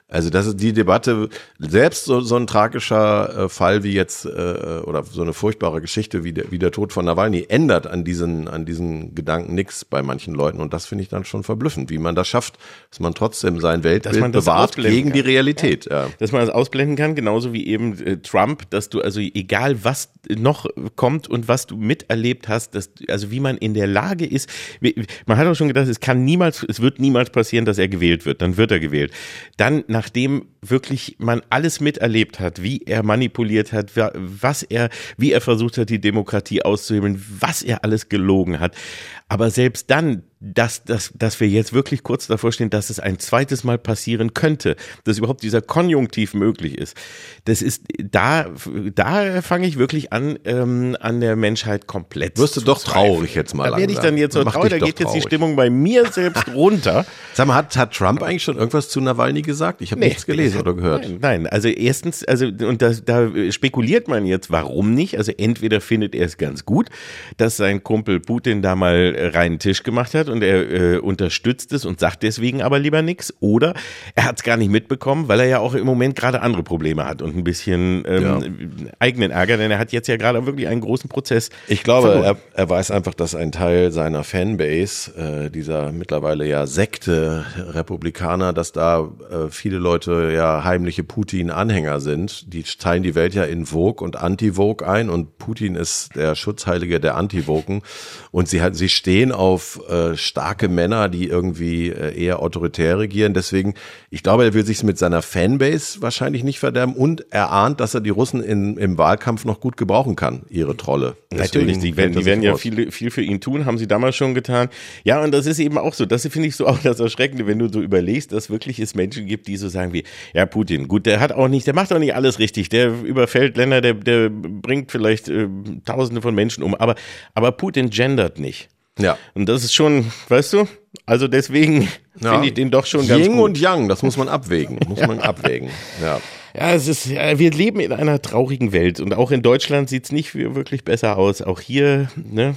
Also das ist die Debatte, selbst so, so ein tragischer äh, Fall wie jetzt äh, oder so eine furchtbare Geschichte wie der, wie der Tod von Nawalny ändert an diesen an diesen Gedanken nichts bei manchen Leuten und das finde ich dann schon verblüffend, wie man das schafft, dass man trotzdem sein Weltbild man bewahrt gegen kann. Die Realität. Ja. Ja. Dass man das ausblenden kann, genauso wie eben äh, Trump, dass du also egal was noch kommt und was du miterlebt hast, dass also wie man in der Lage ist, man hat auch schon gedacht, es kann niemals, es wird niemals passieren, dass er gewählt wird, dann wird er gewählt. Dann nachdem wirklich man alles miterlebt hat, wie er manipuliert hat, was er, wie er versucht hat, die Demokratie auszuhebeln, was er alles gelogen hat. Aber selbst dann, dass, dass, dass wir jetzt wirklich kurz davor stehen, dass es ein zweites Mal passieren könnte, dass überhaupt dieser Konjunktiv möglich ist, das ist, da, da fange ich wirklich an, ähm, an der Menschheit komplett Wirst du doch traurig jetzt mal. Da werde ich dann jetzt so traurig, da geht jetzt die Stimmung bei mir selbst runter. Sag mal, hat, hat Trump eigentlich schon irgendwas zu Nawalny gesagt? Ich habe nee, nichts gelesen oder gehört. Nein, nein, also erstens, also und das, da spekuliert man jetzt, warum nicht? Also entweder findet er es ganz gut, dass sein Kumpel Putin da mal reinen Tisch gemacht hat und er äh, unterstützt es und sagt deswegen aber lieber nichts, oder er hat es gar nicht mitbekommen, weil er ja auch im Moment gerade andere Probleme hat und ein bisschen ähm, ja. eigenen Ärger, denn er hat jetzt ja gerade wirklich einen großen Prozess. Ich glaube, er, er weiß einfach, dass ein Teil seiner Fanbase, äh, dieser mittlerweile ja Sekte Republikaner, dass da äh, viele Leute ja heimliche Putin-Anhänger sind. Die teilen die Welt ja in Vogue und Anti-Vogue ein und Putin ist der Schutzheilige der Anti-Vogen und sie hat, sie stehen auf äh, starke Männer, die irgendwie äh, eher autoritär regieren. Deswegen, ich glaube, er will sich mit seiner Fanbase wahrscheinlich nicht verderben und er ahnt, dass er die Russen in, im Wahlkampf noch gut gebrauchen kann, ihre Trolle. Deswegen Natürlich, die werden, die werden ja viel, viel für ihn tun, haben sie damals schon getan. Ja, und das ist eben auch so, das finde ich so auch das Erschreckende, wenn du so überlegst, dass wirklich es Menschen gibt, die so sagen wie, ja, Putin, gut, der hat auch nicht, der macht auch nicht alles richtig, der überfällt Länder, der, der bringt vielleicht äh, Tausende von Menschen um, aber, aber Putin gendert nicht. Ja. Und das ist schon, weißt du, also deswegen ja. finde ich den doch schon ganz Yin gut. und Yang, das muss man abwägen, muss man abwägen, ja. Ja, es ist, ja, wir leben in einer traurigen Welt und auch in Deutschland sieht's nicht wirklich besser aus. Auch hier, ne,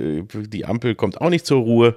die Ampel kommt auch nicht zur Ruhe.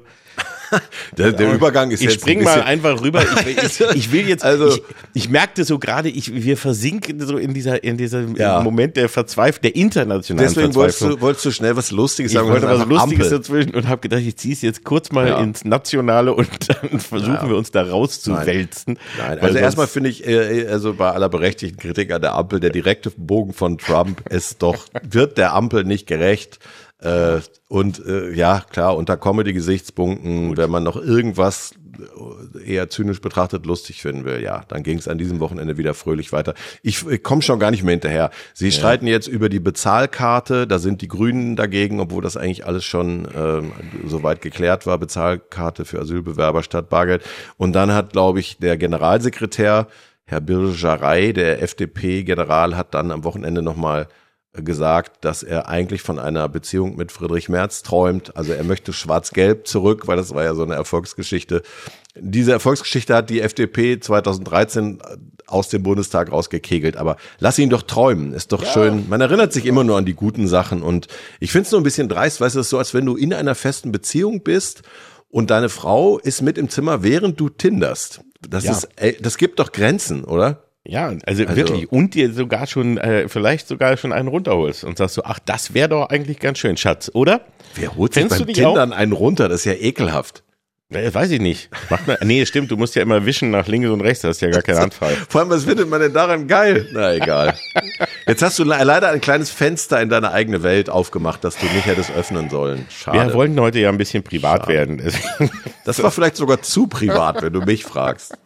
Der, der Übergang ist ich jetzt spring ein bisschen mal einfach rüber. Ich, ich, ich will jetzt, also, ich, ich merkte so gerade, ich, wir versinken so in dieser, in diesem ja. Moment der Verzweiflung, der internationalen Deswegen Verzweiflung. Deswegen wolltest, wolltest du schnell was Lustiges ich sagen. Ich wollte was Lustiges Ampel. dazwischen und habe gedacht, ich ziehe es jetzt kurz mal ja. ins Nationale und dann versuchen ja. wir uns da rauszuwälzen. Nein, Nein. also erstmal finde ich, also bei aller berechtigten Kritik an der Ampel, der direkte Bogen von Trump ist doch, wird der Ampel nicht gerecht. Äh, und äh, ja, klar, unter Comedy-Gesichtspunkten, Gut. wenn man noch irgendwas eher zynisch betrachtet lustig finden will, ja, dann ging es an diesem Wochenende wieder fröhlich weiter. Ich, ich komme schon gar nicht mehr hinterher. Sie ja. streiten jetzt über die Bezahlkarte, da sind die Grünen dagegen, obwohl das eigentlich alles schon äh, soweit geklärt war, Bezahlkarte für Asylbewerber statt Bargeld. Und dann hat, glaube ich, der Generalsekretär, Herr Birjarei, der F D P-General, hat dann am Wochenende nochmal gesagt, dass er eigentlich von einer Beziehung mit Friedrich Merz träumt. Also er möchte Schwarz-Gelb zurück, weil das war ja so eine Erfolgsgeschichte. Diese Erfolgsgeschichte hat die F D P zweitausenddreizehn aus dem Bundestag rausgekegelt. Aber lass ihn doch träumen, ist doch ja. schön. Man erinnert sich immer nur an die guten Sachen. Und ich finde es nur ein bisschen dreist, weißt du, es ist so, als wenn du in einer festen Beziehung bist und deine Frau ist mit im Zimmer, während du tinderst. Das ja. ist, ey, das gibt doch Grenzen, oder? Ja, also, also wirklich. Und dir sogar schon, äh, vielleicht sogar schon einen runterholst und sagst so, ach, das wäre doch eigentlich ganz schön, Schatz, oder? Wer holt sich beim Tindern einen runter? Das ist ja ekelhaft. Das weiß ich nicht. Macht man, nee, stimmt, du musst ja immer wischen nach links und rechts, das ist ja gar kein Anfall. Vor allem, was findet man denn daran geil? Na, egal. Jetzt hast du leider ein kleines Fenster in deine eigene Welt aufgemacht, das du nicht hättest öffnen sollen. Schade. Wir wollten heute ja ein bisschen privat Schade. werden. Das war vielleicht sogar zu privat, wenn du mich fragst.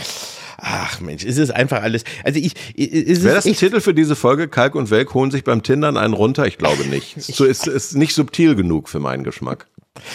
Ach Mensch, ist es einfach alles. Also ich, ist Wäre das ein Titel für diese Folge? Kalk und Welk holen sich beim Tindern einen runter? Ich glaube nicht. So ist ist nicht subtil genug für meinen Geschmack.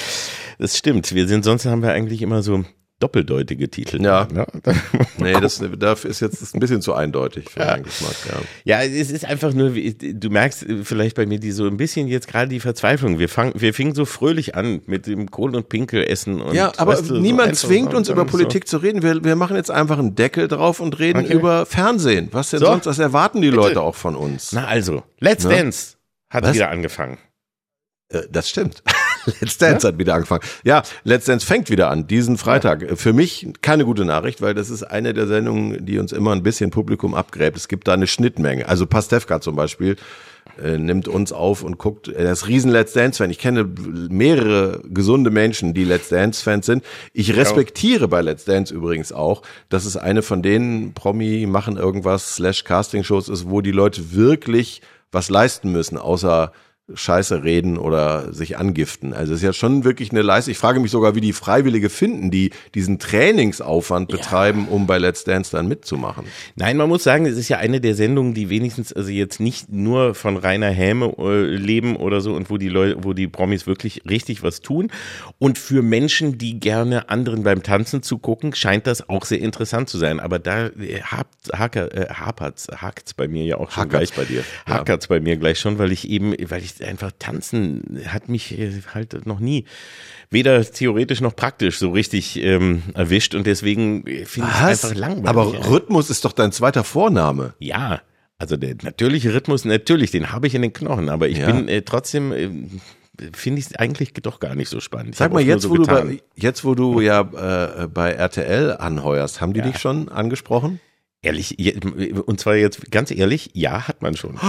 Das stimmt. Wir sind sonst haben wir eigentlich immer so doppeldeutige Titel. Ja. ja. Nee, das, das ist jetzt das ist ein bisschen zu eindeutig für ja. meinen Geschmack. Ja. ja, es ist einfach nur, du merkst vielleicht bei mir die so ein bisschen jetzt gerade die Verzweiflung. Wir fangen, wir fingen so fröhlich an mit dem Kohl- und Pinkelessen. Und, ja, aber weißt du, niemand so zwingt uns über Politik so. zu reden. Wir, wir machen jetzt einfach einen Deckel drauf und reden okay. über Fernsehen. Was denn so? sonst? Was erwarten die Bitte. Leute auch von uns? Na also, Let's ja? Dance hat Was? wieder angefangen. Äh, das stimmt. Let's Dance ja? hat wieder angefangen. Ja, Let's Dance fängt wieder an, diesen Freitag. Ja. Für mich keine gute Nachricht, weil das ist eine der Sendungen, die uns immer ein bisschen Publikum abgräbt. Es gibt da eine Schnittmenge. Also Pastewka zum Beispiel äh, nimmt uns auf und guckt, er ist riesen Let's Dance-Fan. Ich kenne mehrere gesunde Menschen, die Let's Dance-Fans sind. Ich respektiere ja. bei Let's Dance übrigens auch, dass es eine von den Promi machen irgendwas slash Casting-Shows ist, wo die Leute wirklich was leisten müssen, außer Scheiße reden oder sich angiften. Also es ist ja schon wirklich eine Leistung. Ich frage mich sogar, wie die Freiwillige finden, die diesen Trainingsaufwand betreiben, ja. um bei Let's Dance dann mitzumachen. Nein, man muss sagen, es ist ja eine der Sendungen, die wenigstens also jetzt nicht nur von reiner Häme äh, leben oder so und wo die Leute, wo die Promis wirklich richtig was tun. Und für Menschen, die gerne anderen beim Tanzen zugucken, scheint das auch sehr interessant zu sein. Aber da äh, hapert es hakt's bei mir ja auch schon Hackert's gleich. bei dir. Hackert's ja. bei mir gleich schon, weil ich eben, weil ich einfach tanzen hat mich halt noch nie weder theoretisch noch praktisch so richtig ähm, erwischt und deswegen finde ich es einfach langweilig. Aber Rhythmus ist doch dein zweiter Vorname. Ja, also der natürliche Rhythmus, natürlich, den habe ich in den Knochen, aber ich ja. bin äh, trotzdem äh, finde ich es eigentlich doch gar nicht so spannend. Ich Sag mal, jetzt, so wo du bei, jetzt wo du ja äh, bei R T L anheuerst, haben die ja. dich schon angesprochen? Ehrlich, und zwar jetzt ganz ehrlich, ja, hat man schon.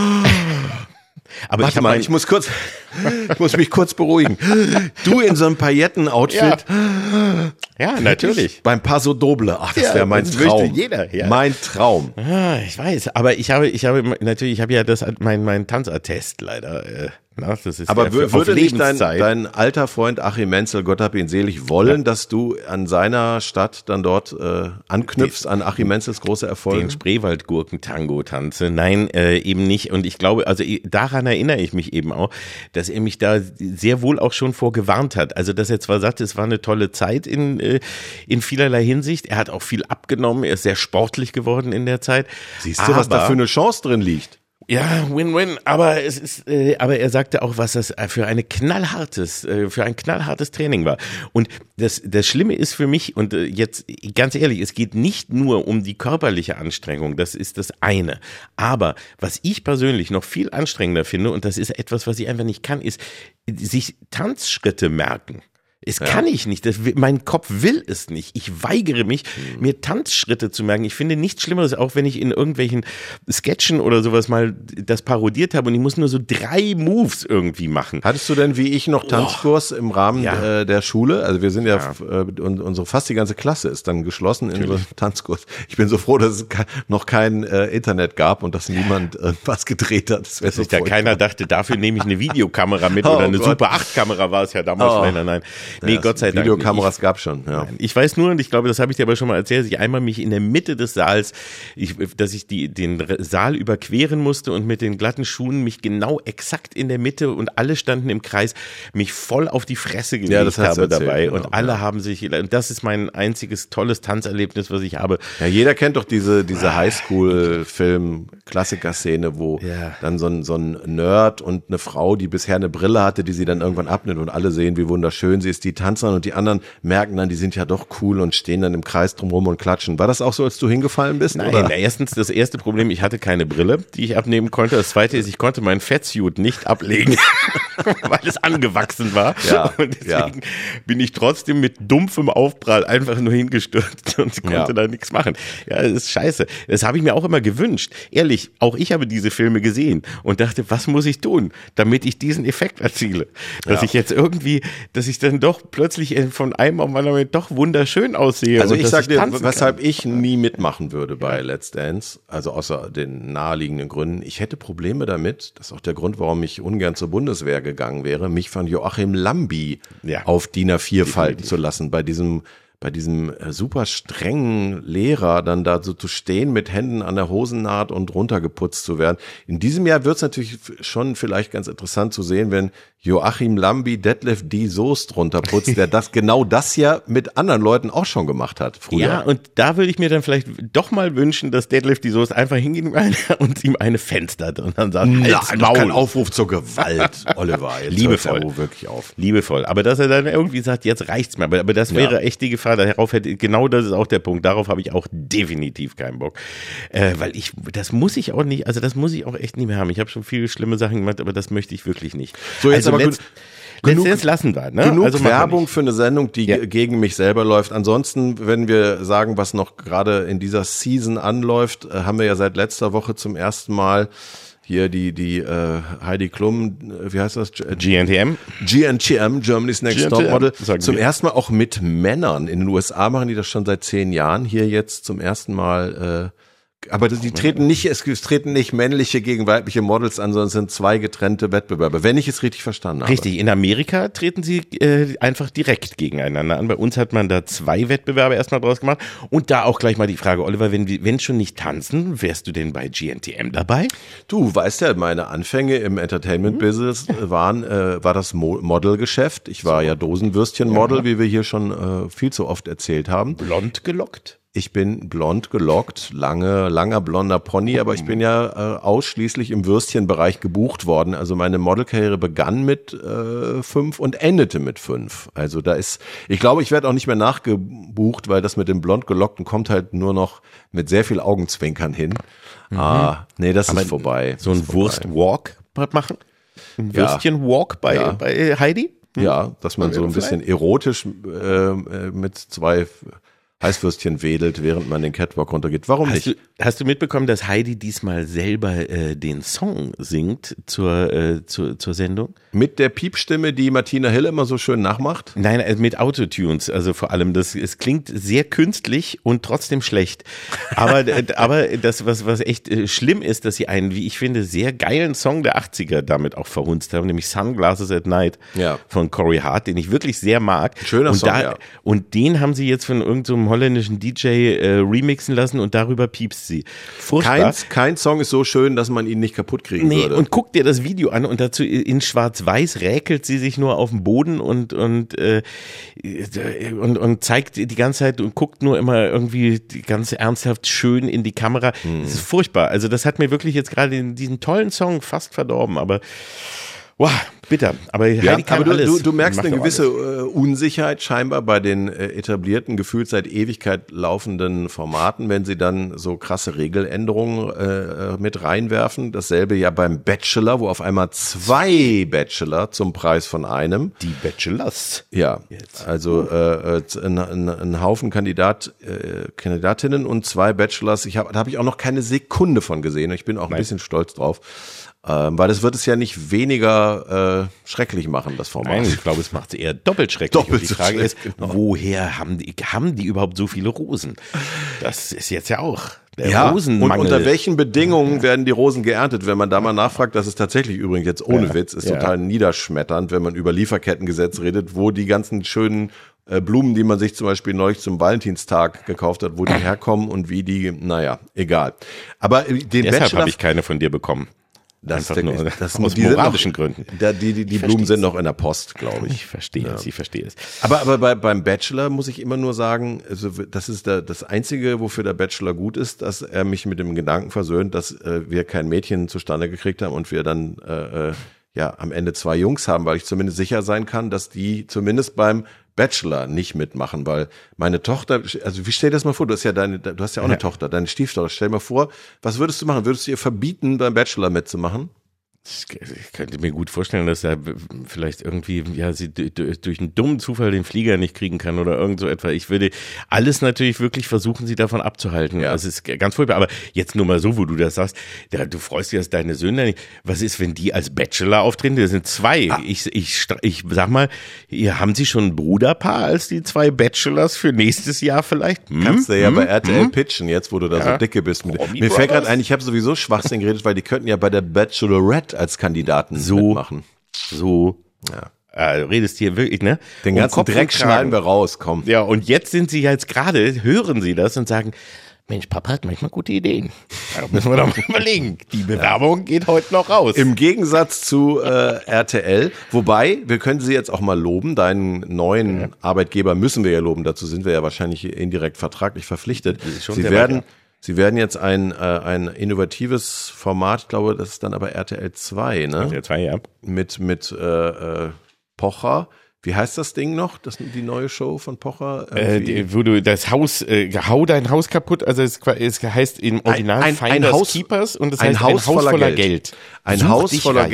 Aber Warte ich mal, mein, ich muss kurz, ich muss mich kurz beruhigen. Du in so einem Pailletten-Outfit. Ja, ja natürlich. Beim Paso Doble. Ach, das ja, wäre mein das Traum. Möchte jeder, ja. Mein Traum. Ah, ich weiß, aber ich habe, ich habe natürlich, ich habe ja das, mein, mein Tanzattest leider. Äh, na, das ist aber ja für, würde nicht dein, dein alter Freund Achim Menzel, Gott hab ihn selig, wollen, ja. dass du an seiner Stadt dann dort äh, anknüpfst den, an Achim Menzels große Erfolge? Den Spreewaldgurken-Tango tanze. Nein, äh, eben nicht. Und ich glaube, also daran erinnere ich mich eben auch, dass er mich da sehr wohl auch schon vorgewarnt hat. Also, dass er zwar sagte, es war eine tolle Zeit in, äh, in vielerlei Hinsicht. Er hat auch viel abgenommen. Er ist sehr sportlich geworden in der Zeit. Siehst du, aber was da für eine Chance drin liegt? Ja, Win-Win, aber es ist, äh, aber er sagte auch, was das für eine knallhartes, äh, für ein knallhartes Training war. Und das, das Schlimme ist für mich, und äh, jetzt ganz ehrlich, es geht nicht nur um die körperliche Anstrengung, das ist das eine. Aber was ich persönlich noch viel anstrengender finde, und das ist etwas, was ich einfach nicht kann, ist, sich Tanzschritte merken. Es ja. kann ich nicht, das, mein Kopf will es nicht. Ich weigere mich, mhm. mir Tanzschritte zu merken. Ich finde nichts Schlimmeres, auch wenn ich in irgendwelchen Sketchen oder sowas mal das parodiert habe und ich muss nur so drei Moves irgendwie machen. Hattest du denn wie ich noch Tanzkurs oh. im Rahmen ja. äh, der Schule? Also wir sind ja, ja. Äh, und unsere fast die ganze Klasse ist dann geschlossen in so einem Tanzkurs. Ich bin so froh, dass es ke- noch kein äh, Internet gab und dass niemand äh, was gedreht hat. Das dass so sich da keiner dachte, dafür nehme ich eine Videokamera mit oh oder eine Gott. Super acht Kamera war es ja damals. Oh. Nein, nein, nein. Nee, ja, Gott sei Dank. Videokameras gab schon, ja. Ich weiß nur, und ich glaube, das habe ich dir aber schon mal erzählt, dass ich einmal mich in der Mitte des Saals, ich, dass ich die, den Saal überqueren musste und mit den glatten Schuhen mich genau exakt in der Mitte und alle standen im Kreis, mich voll auf die Fresse gelegt ja, das habe erzählt, dabei genau, und alle ja. haben sich, und das ist mein einziges tolles Tanzerlebnis, was ich habe. Ja, jeder kennt doch diese, diese Highschool-Film-Klassiker-Szene, wo ja. dann so ein, so ein Nerd und eine Frau, die bisher eine Brille hatte, die sie dann irgendwann abnimmt und alle sehen, wie wunderschön sie ist, die tanzen und die anderen merken dann, die sind ja doch cool und stehen dann im Kreis drumherum und klatschen. War das auch so, als du hingefallen bist? Nein, oder? Na, erstens, das erste Problem, ich hatte keine Brille, die ich abnehmen konnte. Das zweite ist, ich konnte meinen Fettsuit nicht ablegen, weil es angewachsen war. Ja, und deswegen ja. bin ich trotzdem mit dumpfem Aufprall einfach nur hingestürzt und konnte ja. da nichts machen. Ja, das ist scheiße. Das habe ich mir auch immer gewünscht. Ehrlich, auch ich habe diese Filme gesehen und dachte, was muss ich tun, damit ich diesen Effekt erziele? Dass ja. ich jetzt irgendwie, dass ich dann doch plötzlich von einem auf den anderen doch wunderschön aussehe. Also und ich sag dir, weshalb kann. ich nie mitmachen würde bei ja. Let's Dance, also außer den naheliegenden Gründen. Ich hätte Probleme damit, das ist auch der Grund, warum ich ungern zur Bundeswehr gegangen wäre, mich von Joachim Lambi ja. auf D I N A vier falten zu lassen, bei diesem bei diesem äh, super strengen Lehrer dann da so zu stehen mit Händen an der Hosennaht und runtergeputzt zu werden. In diesem Jahr wird es natürlich schon vielleicht ganz interessant zu sehen, wenn Joachim Lambi Detlef D. Soest runterputzt, der das genau das ja mit anderen Leuten auch schon gemacht hat früher. Ja, und da würde ich mir dann vielleicht doch mal wünschen, dass Detlef D. Soest einfach hingeht und ihm eine fenstert und dann sagt, ja, kein Aufruf zur Gewalt, Oliver. Liebevoll. Wirklich auf. Liebevoll. Aber dass er dann irgendwie sagt, jetzt reicht's mir. Aber, aber das wäre ja. echt die Gefahr. Darauf hätte, genau das ist auch der Punkt. Darauf habe ich auch definitiv keinen Bock. Äh, weil ich, das muss ich auch nicht, also das muss ich auch echt nicht mehr haben. Ich habe schon viele schlimme Sachen gemacht, aber das möchte ich wirklich nicht. So, jetzt also aber letzt, genug, das lassen wir. Ne? Genug also Werbung für eine Sendung, die ja. gegen mich selber läuft. Ansonsten, wenn wir sagen, was noch gerade in dieser Season anläuft, haben wir ja seit letzter Woche zum ersten Mal hier die die äh, Heidi Klum, wie heißt das? G N T M. G N T M, Germany's Next G N T M, Top Model. Zum wir. ersten Mal auch mit Männern. In den U S A machen die das schon seit zehn Jahren. Hier jetzt zum ersten Mal. Äh, aber die treten nicht, es treten nicht männliche gegen weibliche Models an, sondern es sind zwei getrennte Wettbewerbe, wenn ich es richtig verstanden habe. Richtig, in Amerika treten sie äh, einfach direkt gegeneinander an. Bei uns hat man da zwei Wettbewerbe erstmal draus gemacht. Und da auch gleich mal die Frage, Oliver, wenn, wenn schon nicht tanzen, wärst du denn bei G N T M dabei? Du weißt ja, meine Anfänge im Entertainment-Business waren, äh, war das Mo- Modelgeschäft. Ich war so. ja Dosenwürstchen-Model, ja. wie wir hier schon äh, viel zu oft erzählt haben. Blond gelockt? Ich bin blond gelockt, lange, langer blonder Pony, aber ich bin ja äh, ausschließlich im Würstchenbereich gebucht worden. Also meine Modelkarriere begann mit äh, fünf und endete mit fünf. Also da ist, ich glaube, ich werde auch nicht mehr nachgebucht, weil das mit dem blond gelockten kommt halt nur noch mit sehr viel Augenzwinkern hin. Mhm. Ah, nee, das aber ist vorbei. So ein Wurstwalk machen? Ein Würstchenwalk ja. bei, ja. bei Heidi? Hm? Ja, dass man so ein bisschen erotisch äh, mit zwei Heißwürstchen wedelt, während man den Catwalk runtergeht. Warum hast nicht? Du, hast du mitbekommen, dass Heidi diesmal selber äh, den Song singt zur, äh, zur, zur Sendung? Mit der Piepstimme, die Martina Hill immer so schön nachmacht? Nein, äh, mit Autotunes, also vor allem. Das, es klingt sehr künstlich und trotzdem schlecht. Aber, äh, aber das, was, was echt äh, schlimm ist, dass sie einen, wie ich finde, sehr geilen Song der achtziger damit auch verhunzt haben, nämlich Sunglasses at Night ja. von Corey Hart, den ich wirklich sehr mag. Schöner und Song, da, ja. Und den haben sie jetzt von irgendeinem holländischen D J äh, remixen lassen und darüber piepst sie. Furchtbar. Kein, kein Song ist so schön, dass man ihn nicht kaputt kriegen nee, würde. Und guck dir das Video an und dazu in schwarz-weiß räkelt sie sich nur auf dem Boden und und, äh, und und zeigt die ganze Zeit und guckt nur immer irgendwie ganz ernsthaft schön in die Kamera. Hm. Das ist furchtbar. Also das hat mir wirklich jetzt gerade diesen tollen Song fast verdorben, aber wow, bitter. Aber Heidi ja, kann aber du, alles. du, du merkst eine gewisse äh, Unsicherheit scheinbar bei den äh, etablierten, gefühlt seit Ewigkeit laufenden Formaten, wenn sie dann so krasse Regeländerungen äh, mit reinwerfen. Dasselbe ja beim Bachelor, wo auf einmal zwei Bachelor zum Preis von einem. Die Bachelors. Ja, Jetzt. also äh, ein, ein, ein Haufen Kandidat, äh, Kandidatinnen und zwei Bachelors. Ich hab, da habe ich auch noch keine Sekunde von gesehen. Ich bin auch ein Nein. bisschen stolz drauf. Ähm, weil das wird es ja nicht weniger äh, schrecklich machen, das Format. Nein, ich glaube, es macht es eher doppelt schrecklich. Doppelt und die Frage schlecht, ist, genau. woher haben die, haben die überhaupt so viele Rosen? Das ist jetzt ja auch der ja, Rosenmangel. Und unter welchen Bedingungen werden die Rosen geerntet? Wenn man da mal nachfragt, das ist tatsächlich übrigens jetzt ohne ja, Witz, ist ja. total niederschmetternd, wenn man über Lieferkettengesetz redet, wo die ganzen schönen äh, Blumen, die man sich zum Beispiel neulich zum Valentinstag gekauft hat, wo die herkommen und wie die, naja, egal. Aber äh, den Deshalb Bachelor... habe ich keine von dir bekommen. Das, Einfach der, nur das aus die moralischen noch, Gründen. Da, die die, die Blumen sind noch in der Post, glaube ich. Ich verstehe ja. es, ich verstehe es. Aber, aber bei, beim Bachelor muss ich immer nur sagen, also das ist der, das Einzige, wofür der Bachelor gut ist, dass er mich mit dem Gedanken versöhnt, dass äh, wir kein Mädchen zustande gekriegt haben und wir dann äh, ja am Ende zwei Jungs haben, weil ich zumindest sicher sein kann, dass die zumindest beim Bachelor nicht mitmachen, weil meine Tochter, also wie stell dir das mal vor, du hast ja deine, du hast ja auch eine ja. Tochter, deine Stieftochter, stell dir mal vor, was würdest du machen? Würdest du ihr verbieten, beim Bachelor mitzumachen? Ich könnte mir gut vorstellen, dass er vielleicht irgendwie, ja, sie durch einen dummen Zufall den Flieger nicht kriegen kann oder irgend so etwa. Ich würde alles natürlich wirklich versuchen, sie davon abzuhalten. Ja. Das ist ganz furchtbar. Aber jetzt nur mal so, wo du das sagst, ja, du freust dich, dass deine Söhne nicht. Was ist, wenn die als Bachelor auftreten? Das sind zwei. Ah. Ich, ich, ich sag mal, haben sie schon ein Bruderpaar als die zwei Bachelors für nächstes Jahr vielleicht? Hm? Kannst du ja hm? bei R T L hm? pitchen, jetzt wo du da ja. so dicke bist. Mit, Robbie mir fällt Brothers? gerade ein, ich habe sowieso Schwachsinn geredet, weil die könnten ja bei der Bachelorette als Kandidaten so, mitmachen. So. Ja. Äh, redest hier wirklich, ne? Den um ganzen Kopf Dreck schneiden wir raus, komm. Ja, und jetzt sind sie jetzt gerade, hören sie das und sagen, Mensch, Papa hat manchmal gute Ideen. Da müssen wir doch mal überlegen. Die Bewerbung geht heute noch raus. Im Gegensatz zu äh, R T L, wobei, wir können sie jetzt auch mal loben, deinen neuen ja. Arbeitgeber müssen wir ja loben, dazu sind wir ja wahrscheinlich indirekt vertraglich verpflichtet. Sie werden, weit, ja. sie werden jetzt ein, äh, ein innovatives Format, ich glaube, das ist dann aber R T L zwei, ne? R T L zwei, ja. Mit, mit äh, äh, Pocher. Wie heißt das Ding noch? Das die neue Show von Pocher? Äh, die, wo du das Haus, äh, hau dein Haus kaputt, also es, es heißt im Original ein, ein, Finders ein Haus, Keepers und es ein heißt Haus ein Haus voller, voller Geld. Geld. Ein Such Haus dich voller reich. Geld.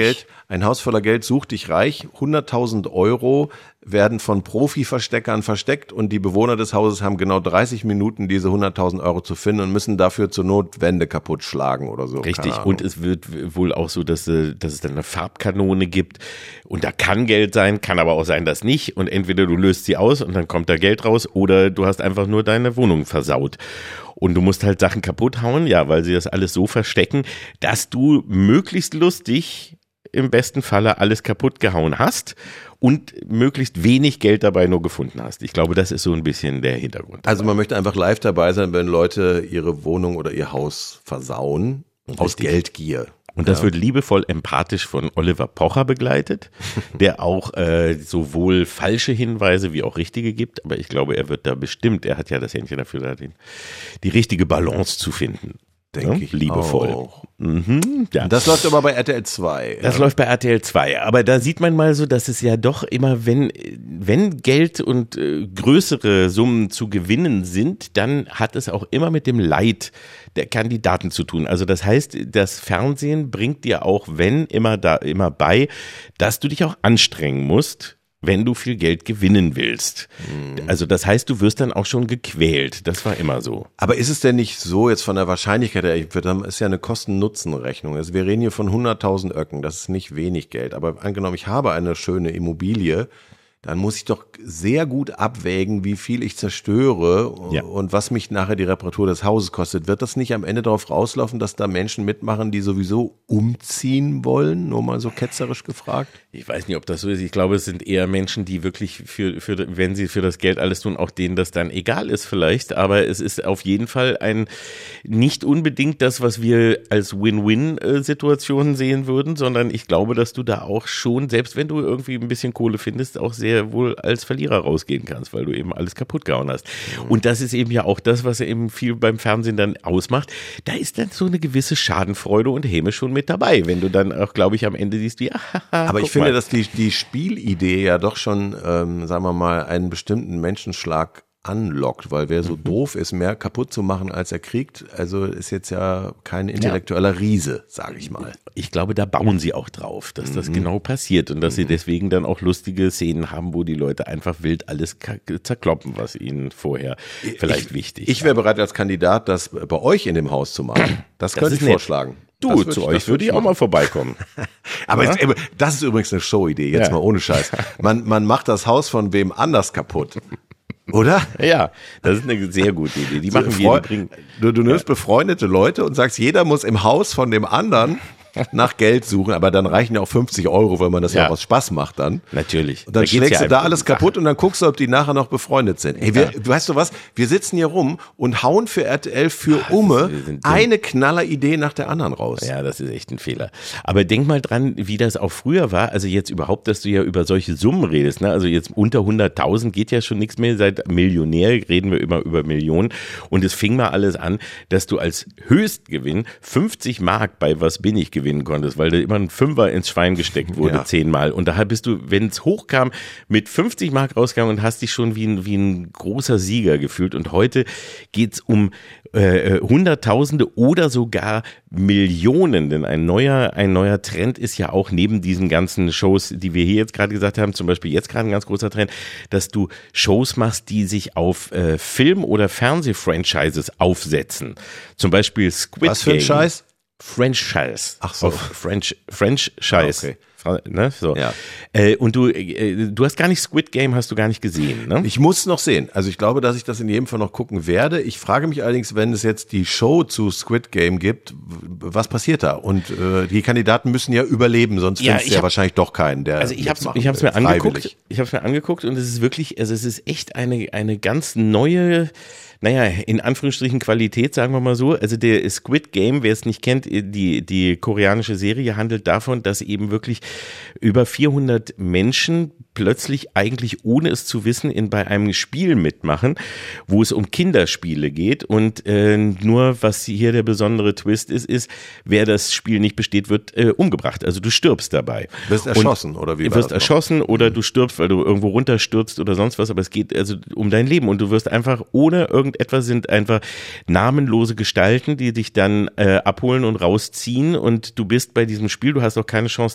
ein Haus voller Geld sucht dich reich, hunderttausend Euro werden von Profi-Versteckern versteckt und die Bewohner des Hauses haben genau dreißig Minuten, diese hunderttausend Euro zu finden und müssen dafür zur Not Wände kaputt schlagen oder so. Richtig, und es wird wohl auch so, dass, dass es dann eine Farbkanone gibt und da kann Geld sein, kann aber auch sein, dass nicht und entweder du löst sie aus und dann kommt da Geld raus oder du hast einfach nur deine Wohnung versaut. Und du musst halt Sachen kaputt hauen, ja, weil sie das alles so verstecken, dass du möglichst lustig im besten Falle alles kaputt gehauen hast und möglichst wenig Geld dabei nur gefunden hast. Ich glaube, das ist so ein bisschen der Hintergrund dabei. Also man möchte einfach live dabei sein, wenn Leute ihre Wohnung oder ihr Haus versauen, Richtig. Aus Geldgier. Und das ja. wird liebevoll empathisch von Oliver Pocher begleitet, der auch äh, sowohl falsche Hinweise wie auch richtige gibt. Aber ich glaube, er wird da bestimmt, er hat ja das Händchen dafür, da die, die richtige Balance zu finden. Denke ja, ich liebevoll. Auch. Mhm, ja. Das läuft aber bei R T L zwei. Das ja. läuft bei R T L zwei. Aber da sieht man mal so, dass es ja doch immer, wenn, wenn Geld und äh, größere Summen zu gewinnen sind, dann hat es auch immer mit dem Leid der Kandidaten zu tun. Also das heißt, das Fernsehen bringt dir auch, wenn immer da, immer bei, dass du dich auch anstrengen musst, wenn du viel Geld gewinnen willst. Mhm. Also das heißt, du wirst dann auch schon gequält. Das war immer so. Aber ist es denn nicht so, jetzt von der Wahrscheinlichkeit her, ist ja eine Kosten-Nutzen-Rechnung. Also wir reden hier von hunderttausend Öcken, das ist nicht wenig Geld. Aber angenommen, ich habe eine schöne Immobilie, dann muss ich doch sehr gut abwägen, wie viel ich zerstöre ja. und was mich nachher die Reparatur des Hauses kostet. Wird das nicht am Ende darauf rauslaufen, dass da Menschen mitmachen, die sowieso umziehen wollen? Nur mal so ketzerisch gefragt. Ich weiß nicht, ob das so ist. Ich glaube, es sind eher Menschen, die wirklich für, für, wenn sie für das Geld alles tun, auch denen das dann egal ist vielleicht. Aber es ist auf jeden Fall ein, nicht unbedingt das, was wir als Win-Win-Situationen sehen würden, sondern ich glaube, dass du da auch schon, selbst wenn du irgendwie ein bisschen Kohle findest, auch sehr wohl als Verlierer rausgehen kannst, weil du eben alles kaputt gehauen hast. Und das ist eben ja auch das, was eben viel beim Fernsehen dann ausmacht. Da ist dann so eine gewisse Schadenfreude und Häme schon mit dabei, wenn du dann auch, glaube ich, am Ende siehst, wie, ah, aber ich finde, mal. dass die, die Spielidee ja doch schon, ähm, sagen wir mal, einen bestimmten Menschenschlag anlockt, weil wer so mhm. doof ist, mehr kaputt zu machen, als er kriegt, also ist jetzt ja kein intellektueller ja. Riese, sage ich mal. Ich glaube, da bauen sie auch drauf, dass das mhm. genau passiert und dass mhm. sie deswegen dann auch lustige Szenen haben, wo die Leute einfach wild alles zerkloppen, was ihnen vorher vielleicht ich, wichtig Ich wäre bereit als Kandidat, das bei euch in dem Haus zu machen. Das, das könnte ich nett. vorschlagen. Du, zu ich, euch würde ich auch mal vorbeikommen. Aber ja? es, das ist übrigens eine Showidee, jetzt ja. mal ohne Scheiß. Man, man macht das Haus von wem anders kaputt. Oder? Ja, das ist eine sehr gute Idee. Die machen wir. Du, du nimmst ja. befreundete Leute und sagst, jeder muss im Haus von dem anderen nach Geld suchen, aber dann reichen ja auch fünfzig Euro, weil man das ja, ja aus Spaß macht dann. Natürlich. Und dann da schlägst ja du da alles kaputt und dann guckst du, ob die nachher noch befreundet sind. Ey, wir, ja. du weißt du was? Wir sitzen hier rum und hauen für R T L für Ach, Umme eine Knalleridee nach der anderen raus. Ja, das ist echt ein Fehler. Aber denk mal dran, wie das auch früher war. Also jetzt überhaupt, dass du ja über solche Summen redest. Ne? Also jetzt unter hunderttausend geht ja schon nichts mehr. Seit Millionär reden wir immer über Millionen. Und es fing mal alles an, dass du als Höchstgewinn fünfzig Mark bei Was bin ich gewinnen konntest, weil da immer ein Fünfer ins Schwein gesteckt wurde, ja. zehnmal. Und da bist du, wenn es hochkam, mit fünfzig Mark rausgegangen und hast dich schon wie ein, wie ein großer Sieger gefühlt. Und heute geht's um äh, Hunderttausende oder sogar Millionen. Denn ein neuer, ein neuer Trend ist ja auch neben diesen ganzen Shows, die wir hier jetzt gerade gesagt haben, zum Beispiel jetzt gerade ein ganz großer Trend, dass du Shows machst, die sich auf äh, Film- oder Fernseh-Franchises aufsetzen. Zum Beispiel Squid Game. Was für ein Scheiß? Franchise. Ach so. French, Franchise. Okay. Ne, so. Ja. Äh, und du, äh, du hast gar nicht Squid Game, hast du gar nicht gesehen, ne? Ich muss noch sehen. Also ich glaube, dass ich das in jedem Fall noch gucken werde. Ich frage mich allerdings, wenn es jetzt die Show zu Squid Game gibt, was passiert da? Und äh, die Kandidaten müssen ja überleben, sonst ja, findest du ja wahrscheinlich doch keinen, der Also ich habe ich habe es mir angeguckt. Ich habe es mir angeguckt und es ist wirklich, also es ist echt eine eine ganz neue, naja, in Anführungsstrichen Qualität, sagen wir mal so. Also der Squid Game, wer es nicht kennt, die die koreanische Serie handelt davon, dass eben wirklich über vierhundert Menschen plötzlich eigentlich, ohne es zu wissen, in bei einem Spiel mitmachen, wo es um Kinderspiele geht und äh, nur, was hier der besondere Twist ist, ist, wer das Spiel nicht besteht, wird äh, umgebracht. Also du stirbst dabei. Wirst erschossen, und oder wie? Du wirst erschossen noch? Oder du stirbst, weil du irgendwo runterstürzt oder sonst was, aber es geht also um dein Leben und du wirst einfach, ohne irgendetwas, sind einfach namenlose Gestalten, die dich dann äh, abholen und rausziehen und du bist bei diesem Spiel, du hast auch keine Chance, da rauszukommen.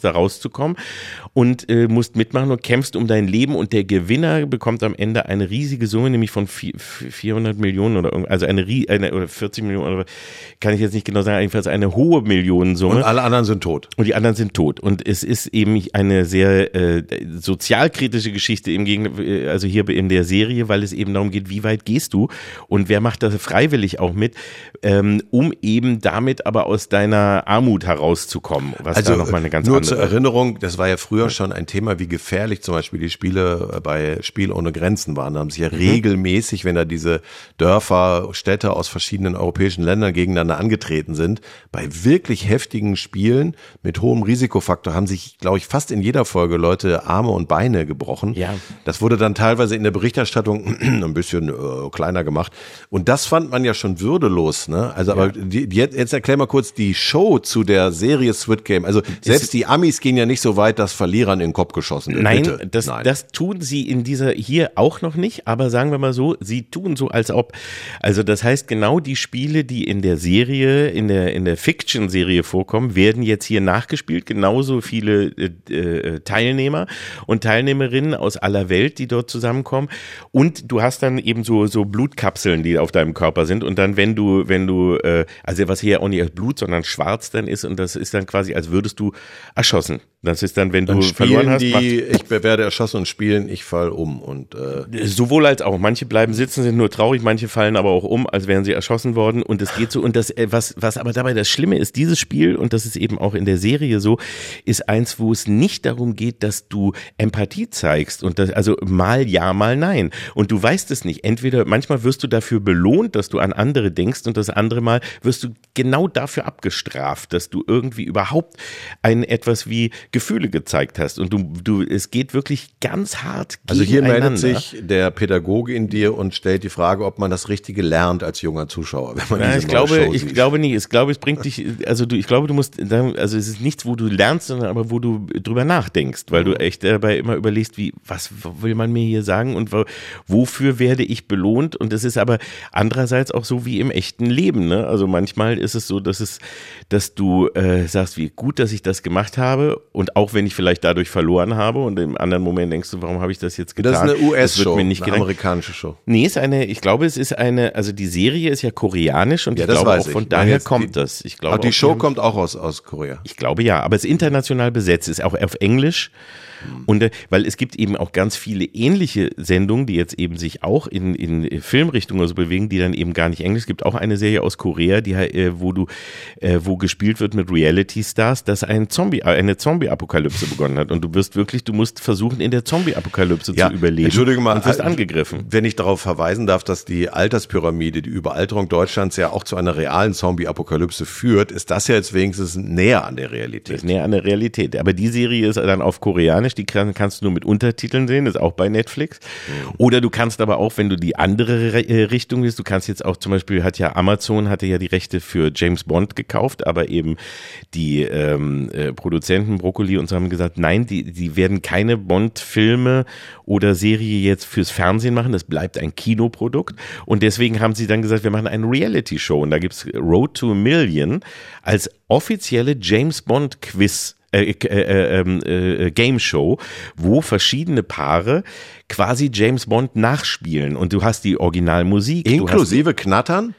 rauszukommen und äh, musst mitmachen und kämpfst um dein Leben und der Gewinner bekommt am Ende eine riesige Summe, nämlich von vierhundert Millionen oder also eine, eine oder vierzig Millionen, oder kann ich jetzt nicht genau sagen, jedenfalls eine hohe Millionensumme. Und alle anderen sind tot. Und die anderen sind tot. Und es ist eben eine sehr äh, sozialkritische Geschichte im Gegen, also hier in der Serie, weil es eben darum geht, wie weit gehst du und wer macht das freiwillig auch mit, ähm, um eben damit aber aus deiner Armut herauszukommen. Was also da noch mal eine ganz nur andere. zur Erinnerung, das war ja früher schon ein Thema, wie gefährlich zum Beispiel die Spiele bei Spiel ohne Grenzen waren. Da haben sich ja mhm. regelmäßig, wenn da diese Dörfer, Städte aus verschiedenen europäischen Ländern gegeneinander angetreten sind, bei wirklich heftigen Spielen mit hohem Risikofaktor haben sich, glaube ich, fast in jeder Folge Leute Arme und Beine gebrochen. Ja. Das wurde dann teilweise in der Berichterstattung ein bisschen äh, kleiner gemacht. Und das fand man ja schon würdelos, ne? Also, aber ja. die, die, jetzt erklär mal kurz die Show zu der Serie Squid Game. Also, selbst ist, die Amis gehen ja nicht so weit, dass Verlierern in den Kopf geschossen wird. Nein, Bitte. das, Nein, das tun sie in dieser hier auch noch nicht, aber sagen wir mal so, sie tun so, als ob. Also, das heißt, genau die Spiele, die in der Serie, in der, in der Fiction-Serie vorkommen, werden jetzt hier nachgespielt. Genauso viele äh, äh, Teilnehmer und Teilnehmerinnen aus aller Welt, die dort zusammenkommen. Und du hast dann eben so, so Blutkapseln, die auf deinem Körper sind. Und dann, wenn du, wenn du, äh, also was hier auch nicht als Blut, sondern schwarz dann ist, und das ist dann quasi, als würdest du erschossen. Das ist dann, wenn dann du verloren hast. Die, ich werde erschossen und spielen, ich fall um. Und äh sowohl als auch. Manche bleiben sitzen, sind nur traurig, manche fallen aber auch um, als wären sie erschossen worden. Und es geht so. Und das, was, was aber dabei das Schlimme ist, dieses Spiel, und das ist eben auch in der Serie so, ist eins, wo es nicht darum geht, dass du Empathie zeigst. Und das, also mal ja, mal nein. Und du weißt es nicht. Entweder, manchmal wirst du dafür belohnt, dass du an andere denkst, und das andere Mal wirst du genau dafür abgestraft, dass du irgendwie überhaupt ein etwas wie Gefühle gezeigt hast. Und du, du, es geht wirklich ganz hart Also hier gegeneinander. meldet sich der Pädagoge in dir und stellt die Frage, ob man das Richtige lernt als junger Zuschauer, wenn man Ja, diese ich neue glaube, Show ich sieht. glaube nicht. Ich glaube, es bringt dich, also du, ich glaube, du musst, also es ist nichts, wo du lernst, sondern aber wo du drüber nachdenkst, weil du echt dabei immer überlegst, wie, was will man mir hier sagen und wo, wofür werde ich belohnt? Und es ist aber andererseits auch so wie im echten Leben, ne? Also manchmal ist es so, dass es, dass du äh, sagst, wie gut, dass ich das gemacht habe, und auch wenn ich vielleicht dadurch verloren habe, und im anderen Moment denkst du, warum habe ich das jetzt getan? Das ist eine U S-Show, eine eine amerikanische Show. Nee, ist eine, ich glaube, es ist eine, also die Serie ist ja koreanisch, und Ja, ich das glaube weiß auch ich. von Ich daher meine jetzt kommt die- das. Ich glaube Aber die auch, Show haben- kommt auch aus, aus Korea. Ich glaube ja, aber es ist international besetzt, ist auch auf Englisch. Und äh, weil es gibt eben auch ganz viele ähnliche Sendungen, die jetzt eben sich auch in, in Filmrichtungen so bewegen, die dann eben gar nicht Englisch. Es gibt auch eine Serie aus Korea, die äh, wo du äh, wo gespielt wird mit Reality Stars, dass ein Zombie eine Zombie-Apokalypse begonnen hat, und du wirst wirklich, du musst versuchen, in der Zombie-Apokalypse zu überleben. Entschuldige mal, und wirst äh, angegriffen. Wenn ich darauf verweisen darf, dass die Alterspyramide, die Überalterung Deutschlands ja auch zu einer realen Zombie-Apokalypse führt, ist das ja jetzt wenigstens näher an der Das Realität. ist näher an der Realität. Aber die Serie ist dann auf Koreanisch, die kann, kannst du nur mit Untertiteln sehen, ist auch bei Netflix. Oder du kannst aber auch, wenn du die andere Re- äh, Richtung willst, du kannst jetzt auch zum Beispiel, hat ja Amazon, hatte ja die Rechte für James Bond gekauft, aber eben die ähm, äh, Produzenten Broccoli und so haben gesagt, nein, die, die werden keine Bond-Filme oder Serie jetzt fürs Fernsehen machen, das bleibt ein Kinoprodukt, und deswegen haben sie dann gesagt, wir machen eine Reality-Show, und da gibt's Road to a Million als offizielle James Bond Quiz Äh, äh, äh, äh, Game Show, wo verschiedene Paare quasi James Bond nachspielen, und du hast die Originalmusik. Inklusive Knattern?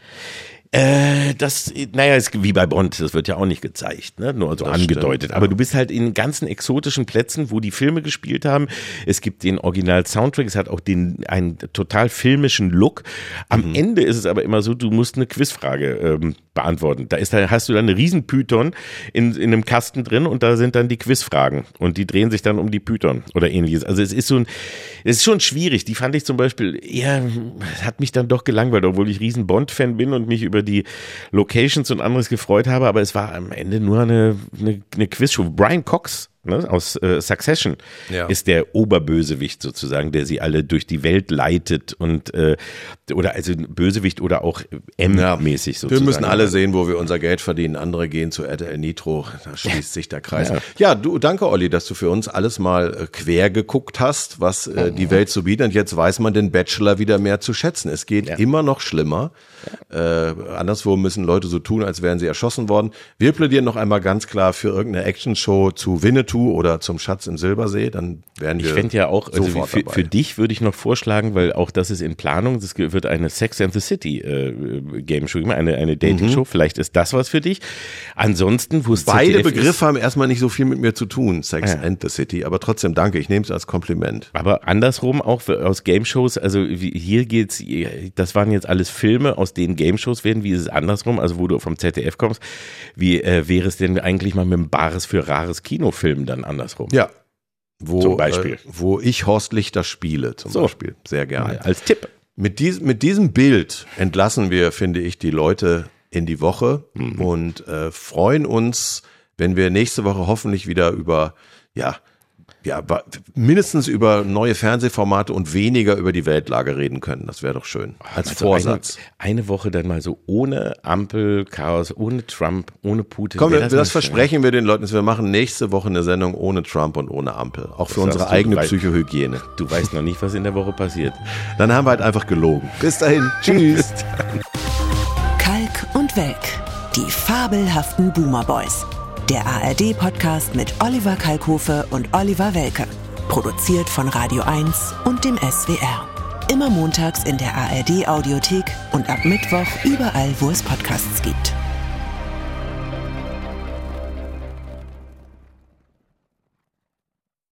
Äh, das, naja, ist wie bei Bond, das wird ja auch nicht gezeigt, ne? Nur so Das angedeutet. stimmt, ja. Aber du bist halt in ganzen exotischen Plätzen, wo die Filme gespielt haben. Es gibt den Original-Soundtrack, es hat auch den, einen total filmischen Look. Am Mhm. Ende ist es aber immer so, du musst eine Quizfrage ähm, beantworten. Da ist, da hast du dann eine riesen Python in, in einem Kasten drin, und da sind dann die Quizfragen, und die drehen sich dann um die Python oder ähnliches. Also es ist so ein, es ist schon schwierig. Die fand ich zum Beispiel eher, hat mich dann doch gelangweilt, obwohl ich riesen Bond-Fan bin und mich über die Locations und anderes gefreut habe, aber es war am Ende nur eine, eine, eine Quizshow. Brian Cox, ne, aus äh, Succession, Ja. ist der Oberbösewicht sozusagen, der sie alle durch die Welt leitet, und äh, oder also Bösewicht oder auch M-mäßig Wir sozusagen. müssen alle sehen, wo wir unser Geld verdienen. Andere gehen zu R T L Nitro. Da schließt sich der Kreis. Ja, ja du, danke Olli, dass du für uns alles mal äh, quer geguckt hast, was äh, die Welt so bietet. Und jetzt weiß man den Bachelor wieder mehr zu schätzen. Es geht Ja. immer noch schlimmer. Äh, anderswo müssen Leute so tun, als wären sie erschossen worden. Wir plädieren noch einmal ganz klar für irgendeine Actionshow zu Winnetou Two oder zum Schatz im Silbersee, dann werden wir Ich fände ja auch, also sofort für, dabei. für dich würde ich noch vorschlagen, weil auch das ist in Planung, es wird eine Sex and the City äh, Game Show, eine, eine Dating Show, mhm. vielleicht ist das was für dich. Ansonsten, wo es Beide Z D F Begriffe ist, haben erstmal nicht so viel mit mir zu tun, Sex ja. and the City, aber trotzdem danke, ich nehme es als Kompliment. Aber andersrum auch für, aus Game Shows, also wie, hier geht's, das waren jetzt alles Filme, aus denen Game Shows werden, wie ist es andersrum, also wo du vom Z D F kommst, wie äh, wäre es denn eigentlich mal mit einem Bares für rares Kinofilm dann andersrum? Ja. Wo, zum Beispiel. Äh, wo ich Horst Lichter spiele, zum so. Beispiel. Sehr gerne. Mal als Tipp. Mit, dies, mit diesem Bild entlassen wir, finde ich, die Leute in die Woche mhm. und äh, freuen uns, wenn wir nächste Woche hoffentlich wieder über, ja, ja, mindestens über neue Fernsehformate und weniger über die Weltlage reden können. Das wäre doch schön. Als also Vorsatz. Eine, eine Woche dann mal so ohne Ampel, Chaos, ohne Trump, ohne Putin. Komm, wir, das, das versprechen wir den Leuten. Wir machen nächste Woche eine Sendung ohne Trump und ohne Ampel. Auch für unsere eigene du, Psychohygiene. Du weißt noch nicht, was in der Woche passiert. Dann haben wir halt einfach gelogen. Bis dahin. Tschüss. Kalk und Welk. Die fabelhaften Boomer Boys. Der A R D-Podcast mit Oliver Kalkofe und Oliver Welke. Produziert von Radio eins und dem S W R. Immer montags in der A R D-Audiothek und ab Mittwoch überall, wo es Podcasts gibt.